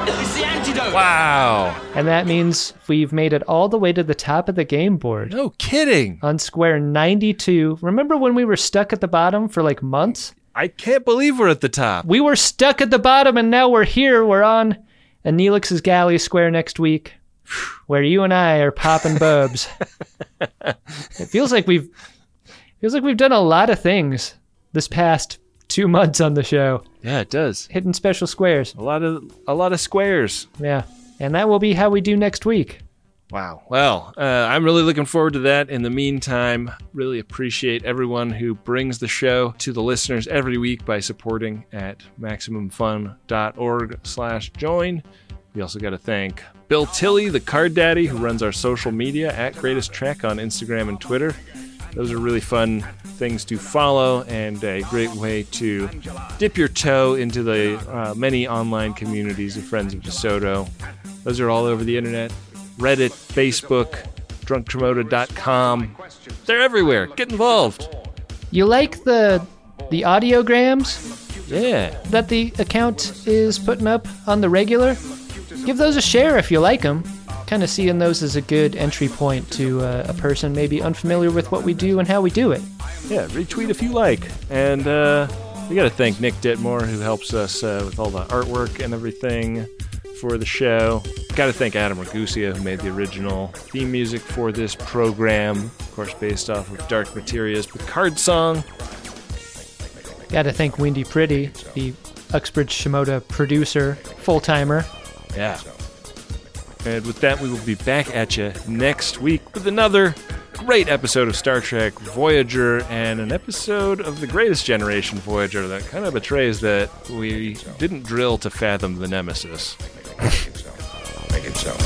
Speaker 19: It's the antidote.
Speaker 4: Wow.
Speaker 3: And that means we've made it all the way to the top of the game board.
Speaker 4: No kidding.
Speaker 3: On square ninety-two. Remember when we were stuck at the bottom for like months?
Speaker 4: I can't believe we're at the top.
Speaker 3: We were stuck at the bottom and now we're here. We're on Neelix's Galley Square next week, where you and I are popping bubs. It feels like we've feels like we've done a lot of things this past two months on the show.
Speaker 4: Yeah, it does.
Speaker 3: Hitting special squares.
Speaker 4: A lot of a lot of squares.
Speaker 3: Yeah. And that will be how we do next week.
Speaker 4: Wow. Well, uh, I'm really looking forward to that. In the meantime, really appreciate everyone who brings the show to the listeners every week by supporting at MaximumFun.org slash join. We also got to thank Bill Tilley, the card daddy, who runs our social media at Greatest Trek on Instagram and Twitter. Those are really fun things to follow and a great way to dip your toe into the uh, many online communities of Friends of DeSoto. Those are all over the internet. Reddit, Facebook, drunk tremoto dot com. They're everywhere. Get involved.
Speaker 3: You like the the audiograms?
Speaker 4: Yeah.
Speaker 3: That the account is putting up on the regular? Give those a share if you like them. Kind of seeing those as a good entry point to uh, a person maybe unfamiliar with what we do and how we do it.
Speaker 4: Yeah, retweet if you like. And uh, we got to thank Nick Ditmore, who helps us uh, with all the artwork and everything for the show. Got to thank Adam Ragusia, who made the original theme music for this program, of course based off of Dark Materia's Picard song.
Speaker 3: Got to thank Wendy Pretty, the Uxbridge Shimoda producer, full-timer.
Speaker 4: Yeah. And with that, we will be back at you next week with another great episode of Star Trek Voyager and an episode of the Greatest Generation Voyager that kind of betrays that we didn't drill to fathom the Nemesis.
Speaker 14: Make it so. Make it so.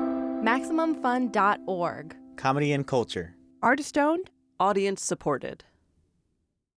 Speaker 20: Maximum Fun dot org.
Speaker 21: Comedy and culture.
Speaker 22: Artist owned, audience supported.